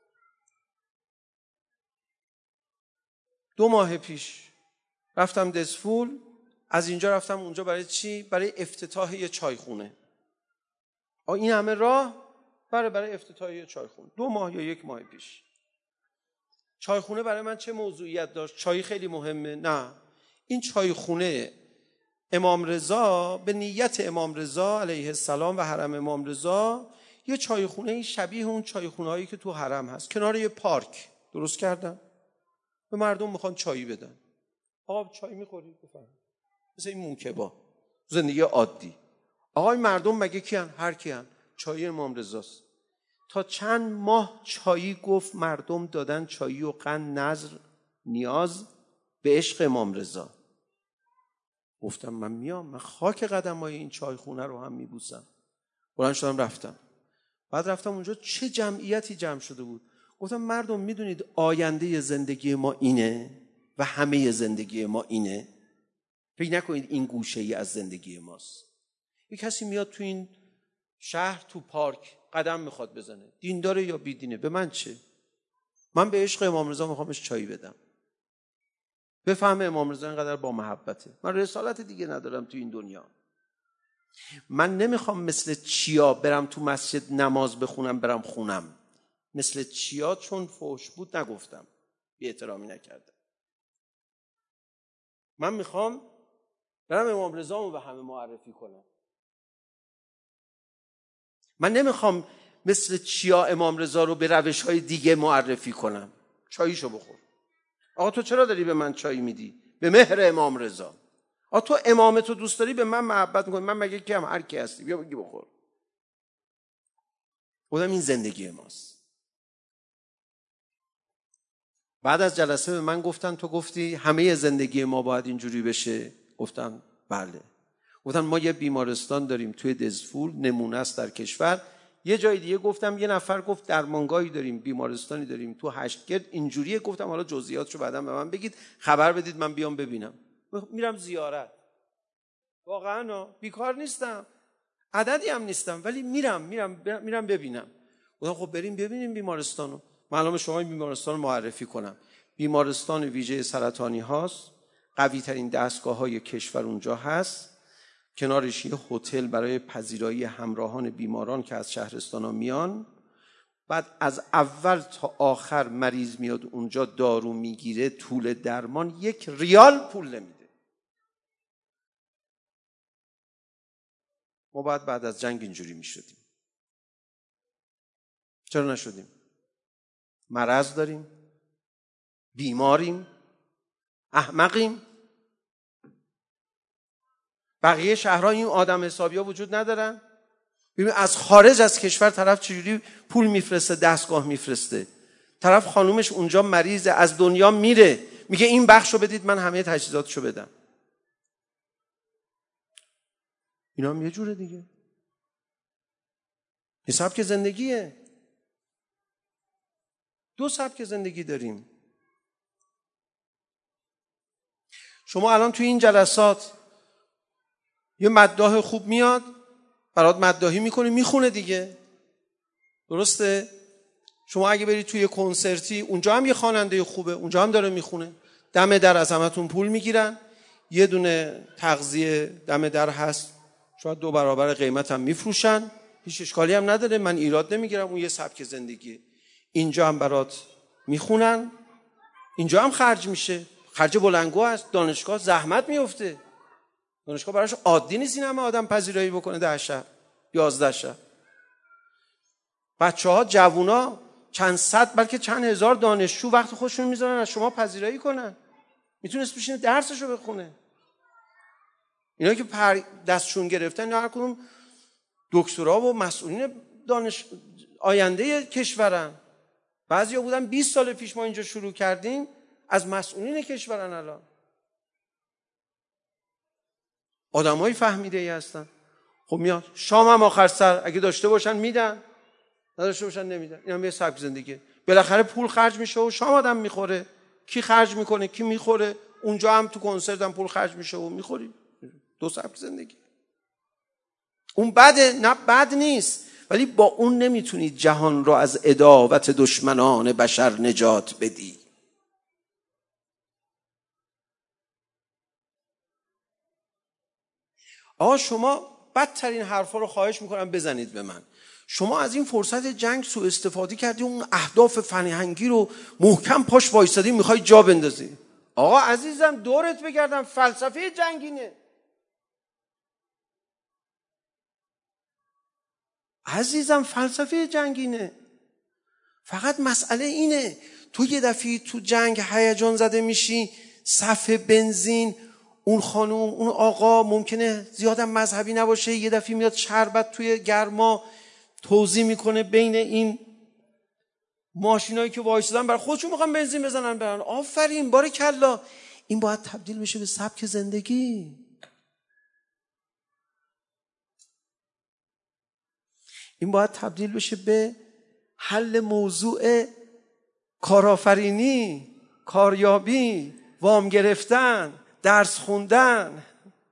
2 ماه پیش رفتم دزفول، از اینجا رفتم اونجا برای چی؟ برای افتتاح یه چایخونه. این همه راه برای افتتاح یه چایخونه. 2 ماه یا 1 ماه پیش. چایخونه برای من چه موضوعیت داشت؟ چای خیلی مهمه؟ نه. این چایخونه امام رضا به نیت امام رضا علیه السلام و حرم امام رضا یه چایخونه شبیه اون چایخونه‌هایی که تو حرم هست، کنار یه پارک درست کردن. به مردم میخوان چایی بدن. آقا چای میخوری؟ بفرمایید. مثل این موکبا، زندگی عادی. آقای مردم مگه کیان؟ هر کیان. چای امام رضاست. تا چند ماه چایی گفت مردم دادن چایی و قند نظر نیاز به عشق امام رضا. گفتم من میام، من خاک قدمای این چایخونه رو هم میبوسم. بلند شدم رفتم. بعد رفتم اونجا چه جمعیتی جمع شده بود. گفتم مردم میدونید آینده زندگی ما اینه و همه زندگی ما اینه. فکر نکنید این گوشه ای از زندگی ماست. یک کسی میاد تو این شهر تو پارک قدم میخواد بزنه، دینداره یا بیدینه، به من چه؟ من به عشق امام رضا میخوامش چایی بدم. بفهمه امام رضا اینقدر با محبته. من رسالت دیگه ندارم تو این دنیا. من نمیخوام مثل چیا برم تو مسجد نماز بخونم برم خونم. مثل چیا چون فحش بود نگفتم، بی احترامی نکردم. من میخوام برم امام رضا رو به همه معرفی کنم. من نمیخوام مثل چیا امام رضا رو به روش‌های دیگه معرفی کنم. چاییشو بخور. آقا تو چرا داری به من چای میدی؟ به مهر امام رضا. آقا تو امامتو دوست داری به من محبت میکنی، من مگه کیم؟ هر کی هستی بیا بگی بخور. خودم این زندگی ماست. بعد از جلسه به من گفتن تو گفتی همه زندگی ما باید اینجوری بشه. گفتم بله. گفتن ما یه بیمارستان داریم توی دزفول، نمونه است در کشور. یه جای دیگه گفتم یه نفر گفت درمانگاهی داریم، بیمارستانی داریم تو هشتگرد اینجوریه. گفتم حالا جزئیاتشو بعداً به من بگید، خبر بدید من بیام ببینم. میرم زیارت. واقعا بیکار نیستم، عددی هم نیستم، ولی میرم ببینم. گفتم خب بریم ببینیم بیمارستانو. معلومه شما این بیمارستان رو معرفی کنم. بیمارستان ویژه سرطانی هاست، قوی ترین دستگاه های کشور اونجا هست. کنارش یه هتل برای پذیرایی همراهان بیماران که از شهرستانا میان. بعد از اول تا آخر مریض میاد اونجا دارو میگیره، طول درمان 1 ریال پول نمیده. ما باید بعد از جنگ اینجوری میشدیم. چرا نشدیم؟ مرض داریم، بیماریم، احمقیم. بقیه شهرها این آدم حسابیا وجود ندارن؟ ببین از خارج از کشور طرف چجوری پول میفرسته، دستگاه میفرسته. طرف خانومش اونجا مریضه، از دنیا میره، میگه این بخشو بدید من همه تجهیزاتشو بدم. اینا هم یه جوره دیگه. این سبک زندگیه. دو سبک زندگی داریم. شما الان توی این جلسات یه مداح خوب میاد برات مداحی میکنه، میخونه دیگه، درسته؟ شما اگه برید توی کنسرتی اونجا هم یه خواننده خوبه، اونجا هم داره میخونه، دم در از همتون پول میگیرن، یه دونه تغذیه دم در هست، شاید 2 برابر قیمت هم میفروشن، هیچ اشکالی هم نداره، من ایراد نمیگیرم، اون یه سبک زندگیه. اینجا هم برات میخونن، اینجا هم خرج میشه، خرج بلندگو هست، دانشگاه زحمت میفته، دانشگاه براش عادی نیست این همه آدم پذیرایی بکنه 10 شب 11 شب. بچه‌ها جوونا چند صد بلکه چند هزار دانشجو وقت خودشون میذارن از شما پذیرایی کنن، میتونست بشینه درسشو بخونه. اینا که دستشون گرفتن اینا هر کدوم دکترا و مسئولین دانش آینده کشورن. بعضیا بودن 20 سال پیش ما اینجا شروع کردیم، از مسئولین کشورن الان. آدمای فهمیده ای هستن. خب میاد شام هم آخر سر اگه داشته باشن میدن، نداشته باشن نمیدن. این هم یه سبک زندگی. بالاخره پول خرج میشه و شام آدم میخوره. کی خرج میکنه کی میخوره؟ اونجا هم تو کنسرت هم پول خرج میشه و میخوری. دو سبک زندگی. اون بده؟ نه بد نیست، ولی با اون نمیتونی جهان را از عداوت دشمنان بشر نجات بدی. آقا شما بدترین حرفا رو خواهش میکنم بزنید به من. شما از این فرصت جنگ سوء استفاده کردی، اون اهداف فرهنگی رو محکم پاش وایسادی میخوای جا بندازی. آقا عزیزم دورت بگردم، فلسفه جنگینه. عزیزم فلسفه جنگینه. فقط مسئله اینه تو یه دفعه تو جنگ هیجان زده میشی، صف بنزین، اون خانم اون آقا ممکنه زیادم مذهبی نباشه، یه دفعه میاد شربت توی گرما توزیع میکنه بین این ماشینایی که وایسادن برای خودشون میخوان بنزین بزنن برن. آفرین بارکلا. این باید تبدیل بشه به سبک زندگی. این باید تبدیل بشه به حل موضوع کارآفرینی، کاریابی، وام گرفتن، درس خوندن.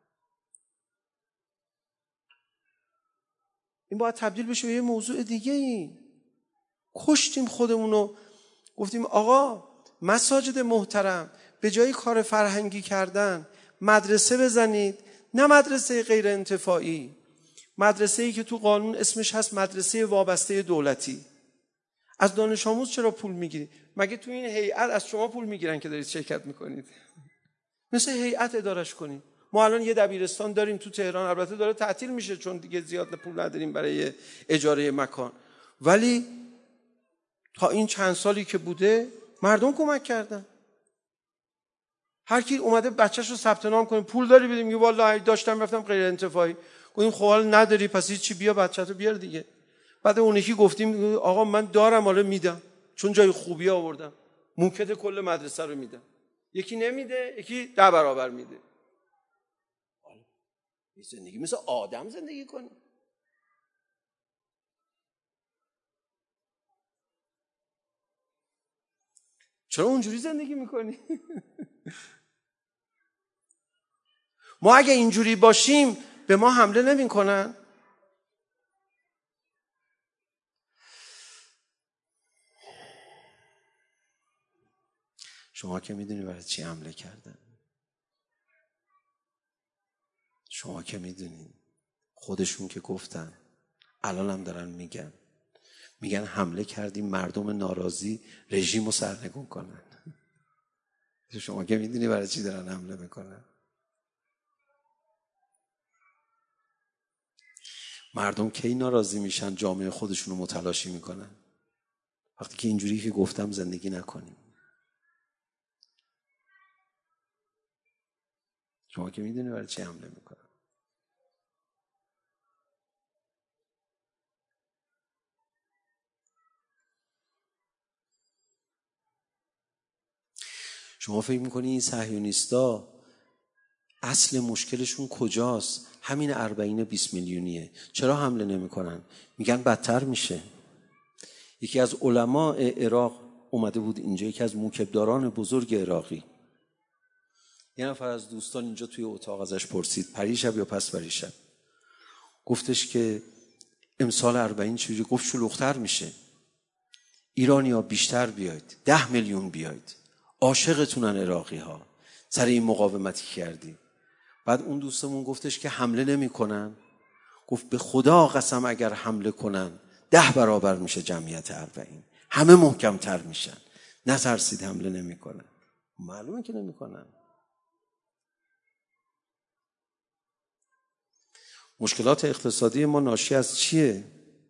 این باید تبدیل بشه به یه موضوع دیگه ای. کشتیم خودمونو، گفتیم آقا مساجد محترم به جای کار فرهنگی کردن مدرسه بزنید، نه مدرسه غیر انتفاعی، مدرسه‌ای که تو قانون اسمش هست مدرسه وابسته دولتی. از دانش آموز چرا پول میگیری؟ مگه تو این هیئت از شما پول میگیرن که دارید شرکت میکنید؟ مثل هیئت ادارش کنید. ما الان یه دبیرستان داریم تو تهران، البته داره تعطیل میشه چون دیگه زیاد پول نداریم برای اجاره مکان، ولی تا این چند سالی که بوده مردم کمک کردن. هر کی اومده بچه‌شو ثبت نام کنه پول داری بدیم، میگه والله داشتم رفتم غیر انتفاعی. گفتیم خب حالا نداری پس چی، بیا بچه‌تو بیار دیگه. بعد اون یکی گفتیم آقا من دارم حالا میدم چون جای خوبی آوردم، موکد کل مدرسه رو میدم. یکی نمیده، یکی 10 برابر میده. زندگی مثل آدم زندگی کنی. چرا اونجوری زندگی میکنی؟ ما اگه اینجوری باشیم به ما حمله نمیکنن؟ شما که میدونی برای چی حمله کردن. شما که میدونین، خودشون که گفتن، الان هم دارن میگن حمله کردیم مردم ناراضی رژیم رو سرنگون کنن. شما که میدونی برای چی دارن حمله میکنن. مردم کی ناراضی میشن جامعه خودشونو متلاشی میکنن؟ وقتی که اینجوری که گفتم زندگی نکنیم. شما که میدونی برای چه حمله میکنن. شما فکر میکنی این صهیونیستا اصل مشکلشون کجاست؟ همین 40-20 میلیونیه. چرا حمله نمیکنن؟ میگن بدتر میشه. یکی از علماء عراق اومده بود اینجا، یکی از موکبداران بزرگ عراقی. یه نفر از دوستان اینجا توی اتاق ازش پرسید، پریشب یا پس پریشب، گفتش که امسال 40 چجوری؟ گفت شلوغ‌تر میشه. ایرانی‌ها بیشتر بیاید، 10 میلیون بیاید، عاشقتونن عراقی ها، سر این مقاومتی کردی. بعد اون دوستمون گفتش که حمله نمی کنن. گفت به خدا قسم اگر حمله کنن 10 برابر میشه جمعیت 40، همه محکم تر میشن. نترسید، حمله نمی کنن. معلومه که نمی کنن. مشکلات اقتصادی ما ناشی از چیه؟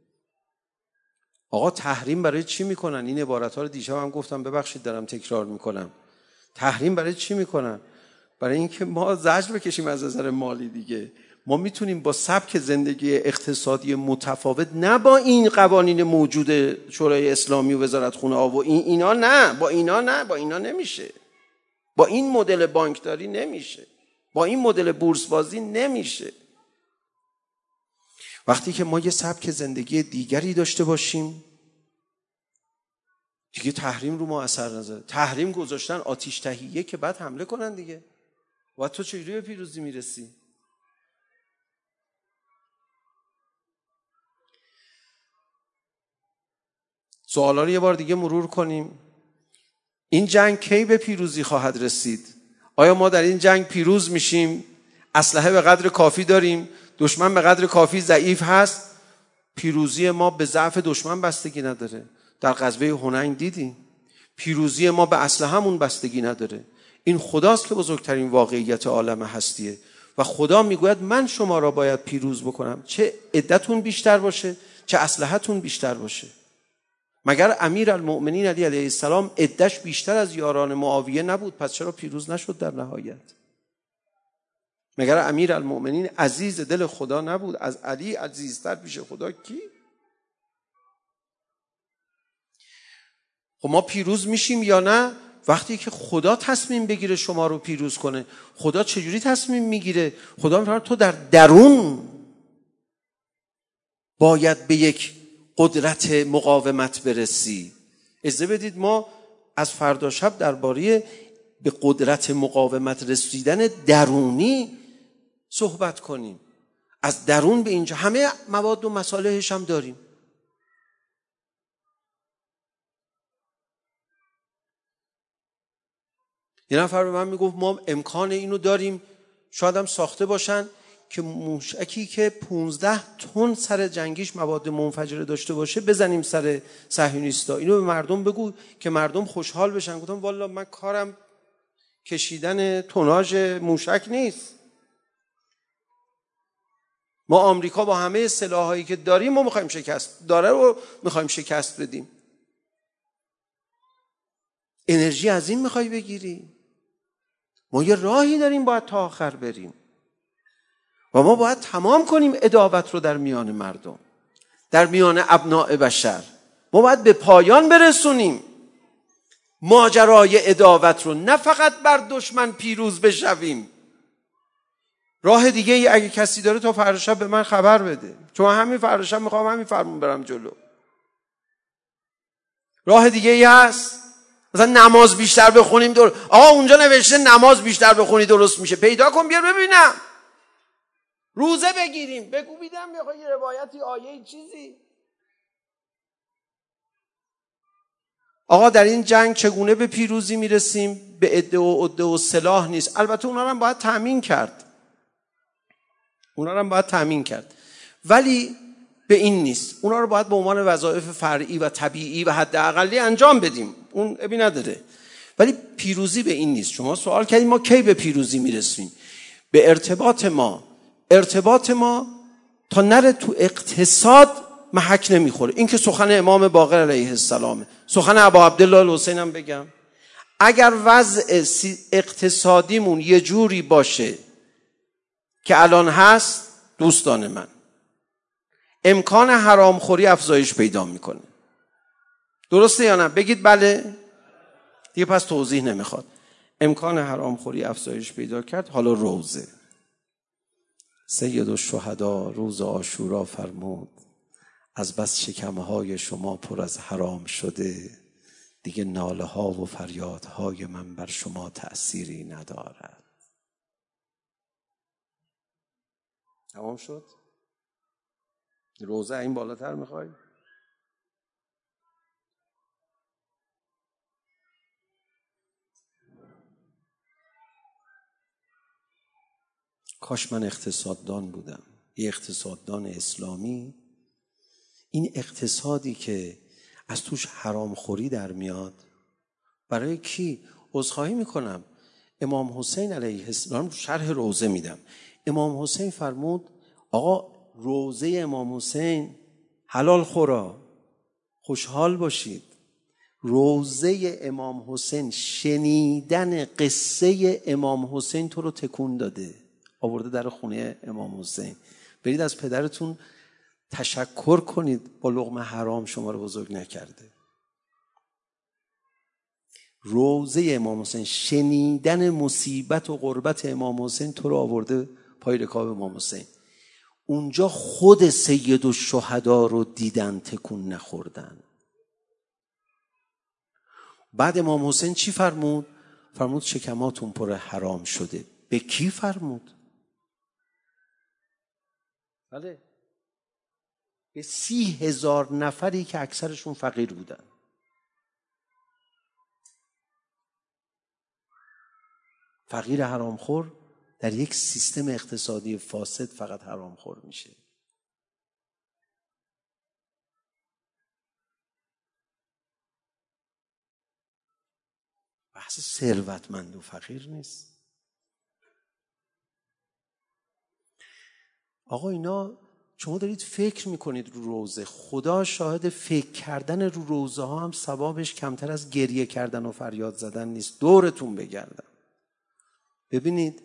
آقا تحریم برای چی میکنن؟ این عبارت‌ها رو دیشب هم گفتم، ببخشید دارم تکرار میکنم. تحریم برای چی میکنن؟ برای اینکه ما زجر بکشیم از نظر مالی دیگه. ما میتونیم با سبک زندگی اقتصادی متفاوت، نه با این قوانین موجود شورای اسلامی و وزارتخونه ها و اینا، نه با اینا نمیشه. با این مدل بانکداری نمیشه. با این مدل بورس بازی نمیشه. وقتی که ما یه سبک زندگی دیگری داشته باشیم دیگه تحریم رو ما اثر نذاره. تحریم گذاشتن آتش تهیه که بعد حمله کنن دیگه. و تو چجوری به پیروزی میرسی؟ سوالا رو یه بار دیگه مرور کنیم. این جنگ کی به پیروزی خواهد رسید؟ آیا ما در این جنگ پیروز میشیم؟ اسلحه به قدر کافی داریم؟ دشمن به قدر کافی ضعیف هست؟ پیروزی ما به ضعف دشمن بستگی نداره. در غزوه حنین دیدیم پیروزی ما به اسلحه‌مون بستگی نداره. این خداست که بزرگترین واقعیت عالم هستیه و خدا میگوید من شما را باید پیروز بکنم، چه عدتون بیشتر باشه چه اسلحه‌تون بیشتر باشه. مگر امیرالمؤمنین علی علیه السلام عدش بیشتر از یاران معاویه نبود؟ پس چرا پیروز نشد در نهایت؟ مگر امیرالمؤمنین عزیز دل خدا نبود؟ از علی عزیزتر پیش خدا کی؟ خب ما پیروز میشیم یا نه؟ وقتی که خدا تصمیم بگیره شما رو پیروز کنه. خدا چجوری تصمیم میگیره؟ خدا میفرماید تو در درون باید به یک قدرت مقاومت برسی. اجازه بدید ما از فردا شب درباره به قدرت مقاومت رسیدن درونی صحبت کنیم. از درون به اینجا همه مواد و مصالحش هم داریم. یه نفر به من میگفت ما امکان اینو داریم، شاید هم ساخته باشن، که موشکی که 15 تن سر جنگیش مواد منفجره داشته باشه بزنیم سر صهیونیستا. اینو به مردم بگو که مردم خوشحال بشن. گفتم والا من کارم کشیدن توناژ موشک نیست. ما آمریکا با همه سلاحایی که داریم ما میخوایم شکست بدیم. انرژی از این میخوای بگیری؟ ما یه راهی داریم باید تا آخر بریم و ما باید تمام کنیم عداوت رو در میان مردم، در میان ابناء بشر. ما باید به پایان برسونیم ماجرای عداوت رو، نه فقط بر دشمن پیروز بشویم. راه دیگه ای اگه کسی داره تا فردا شب به من خبر بده، چون همین فردا شب میخوام همین فرمون برم جلو. راه دیگه ای هست؟ مثلا نماز بیشتر بخونیم آقا اونجا نوشته نماز بیشتر بخونی درست میشه، پیدا کن بیار ببینم. روزه بگیریم، بگو بیدم یه روایتی، آیه چیزی. آقا در این جنگ چگونه به پیروزی میرسیم؟ به عده و سلاح نیست. البته اونا رو هم باید تامین کرد، ولی به این نیست. اونا رو باید به عنوان وظایف فرعی و طبیعی و حداقلی انجام بدیم، اون ابی نداره. ولی پیروزی به این نیست. شما سوال کردید ما کی به پیروزی میرسیم؟ به ارتباط ما تا نره تو اقتصاد محک نمیخوره. این که سخن امام باقر علیه السلامه. سخن ابا عبدالله الحسین هم بگم، اگر وضع اقتصادیمون یه جوری باشه که الان هست، دوستان من، امکان حرامخوری افزایش پیدا میکنه. درسته یا نه؟ بگید بله. دیگه پس توضیح نمیخواد. امکان حرامخوری افزایش پیدا کرد. حالا روزه، سید الشهدا روز عاشورا فرمود از بس شکمه های شما پر از حرام شده، دیگه ناله ها و فریادهای من بر شما تأثیری ندارد. تمام شد؟ روزه این بالاتر میخوای؟ کاش من اقتصاددان بودم، یه اقتصاددان اسلامی. این اقتصادی که از توش حرامخوری در میاد، برای کی؟ عذرخواهی میکنم، امام حسین علیه السلام، شرح روزه میدم. امام حسین فرمود آقا روزه امام حسین حلال خورا، خوشحال باشید. روزه امام حسین، شنیدن قصه امام حسین تو رو تکون داده، آورده در خونه امام حسین. برید از پدرتون تشکر کنید با لقمه حرام شما رو بزرگ نکرده. روزه امام حسین، شنیدن مصیبت و غربت امام حسین تو رو آورده پای رکاب امام حسین. اونجا خود سید الشهدا رو دیدن، تکون نخوردن. بعد امام حسین چی فرمود؟ فرمود شکماتون پر حرام شده. به کی فرمود؟ بله، به 30,000 نفری که اکثرشون فقیر بودن. فقیر حرامخور در یک سیستم اقتصادی فاسد فقط حرامخور میشه. بحث ثروتمند و فقیر نیست. آقا اینا شما دارید فکر میکنید رو روزه. خدا شاهد، فکر کردن رو روزه ها هم ثوابش کمتر از گریه کردن و فریاد زدن نیست. دورتون بگردم ببینید.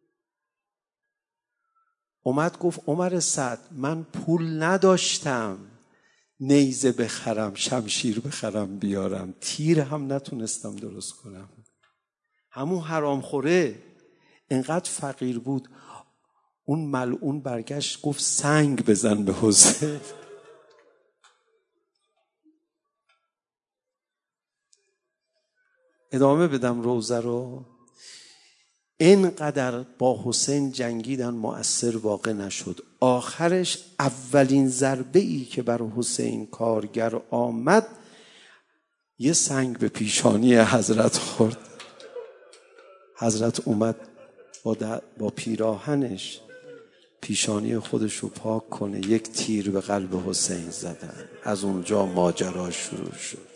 اومد گفت عمر سعد من پول نداشتم نیزه بخرم، شمشیر بخرم بیارم، تیر هم نتونستم درست کنم. همون حرامخوره انقدر فقیر بود، اون ملعون برگشت گفت سنگ بزن به حسین. ادامه بدم روزه رو. اینقدر با حسین جنگیدن، مؤثر واقع نشد. آخرش اولین ضربه‌ای که بر حسین کارگر آمد، یه سنگ به پیشانی حضرت خورد. حضرت اومد با پیراهنش پیشانی خودش رو پاک کنه، یک تیر به قلب حسین زدن. از اونجا ماجرا شروع شد.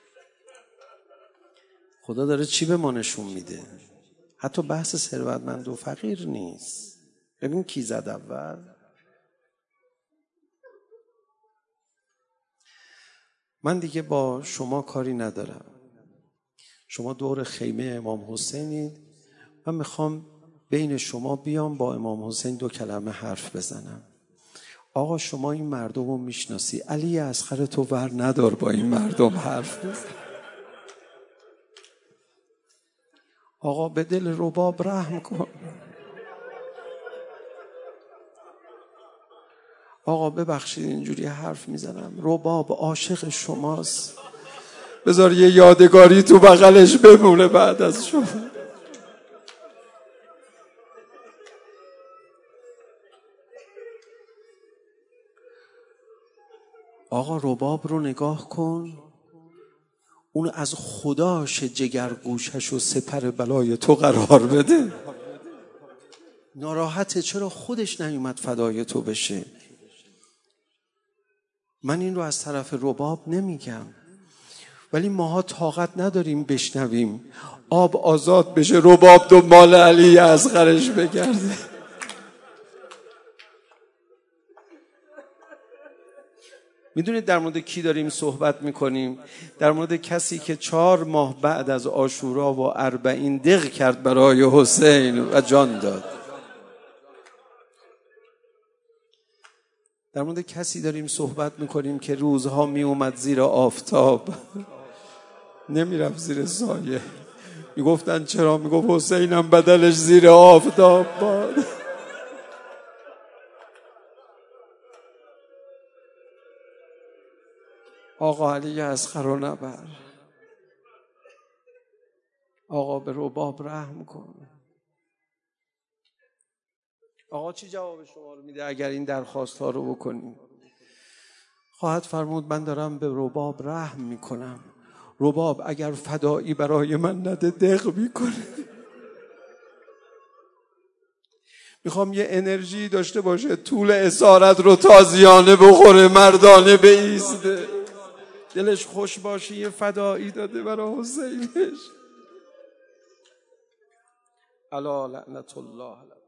خدا داره چی به ما نشون میده؟ حتی بحث ثروتمند و فقیر نیست. ببین کی زد اول. من دیگه با شما کاری ندارم. شما دور خیمه امام حسینید. من میخوام بین شما بیام با امام حسین 2 کلمه حرف بزنم. آقا شما این مردم رو میشناسی، علی اصغر تو ور ندار با این مردم حرف بزن. آقا به دل رباب رحم کن. آقا ببخشید اینجوری حرف میزنم، رباب عاشق شماست، بذار یه یادگاری تو بغلش بمونه بعد از شما. آقا رباب رو نگاه کن، اون از خداش جگرگوشش و سپر بلای تو قرار بده. ناراحته چرا خودش نیومد فدای تو بشه. من این رو از طرف رباب نمیگم، ولی ماها طاقت نداریم بشنویم آب آزاد بشه، رباب دنبال علی اصغرش بگرده. میدونید در مورد کی داریم صحبت میکنیم؟ در مورد کسی که 4 ماه بعد از عاشورا و 40 دق کرد برای حسین و جان داد. در مورد کسی داریم صحبت میکنیم که روزها میومد زیر آفتاب، نمیرفت زیر سایه. میگفتن چرا؟ میگفت حسینم بدلش زیر آفتاب باد. آقا علی اصغر رو نبر. آقا به رباب رحم کن. آقا چی جواب شما رو میده اگر این درخواست ها رو بکنیم؟ خواهد فرمود من دارم به رباب رحم میکنم. رباب اگر فدایی برای من نده دق میکنه. میخوام یه انرژی داشته باشه طول اسارت رو تازیانه بخوره، مردانه بایسته، دلش خوش باشه یه فدایی داده برای حسینش. الا لعنت الله.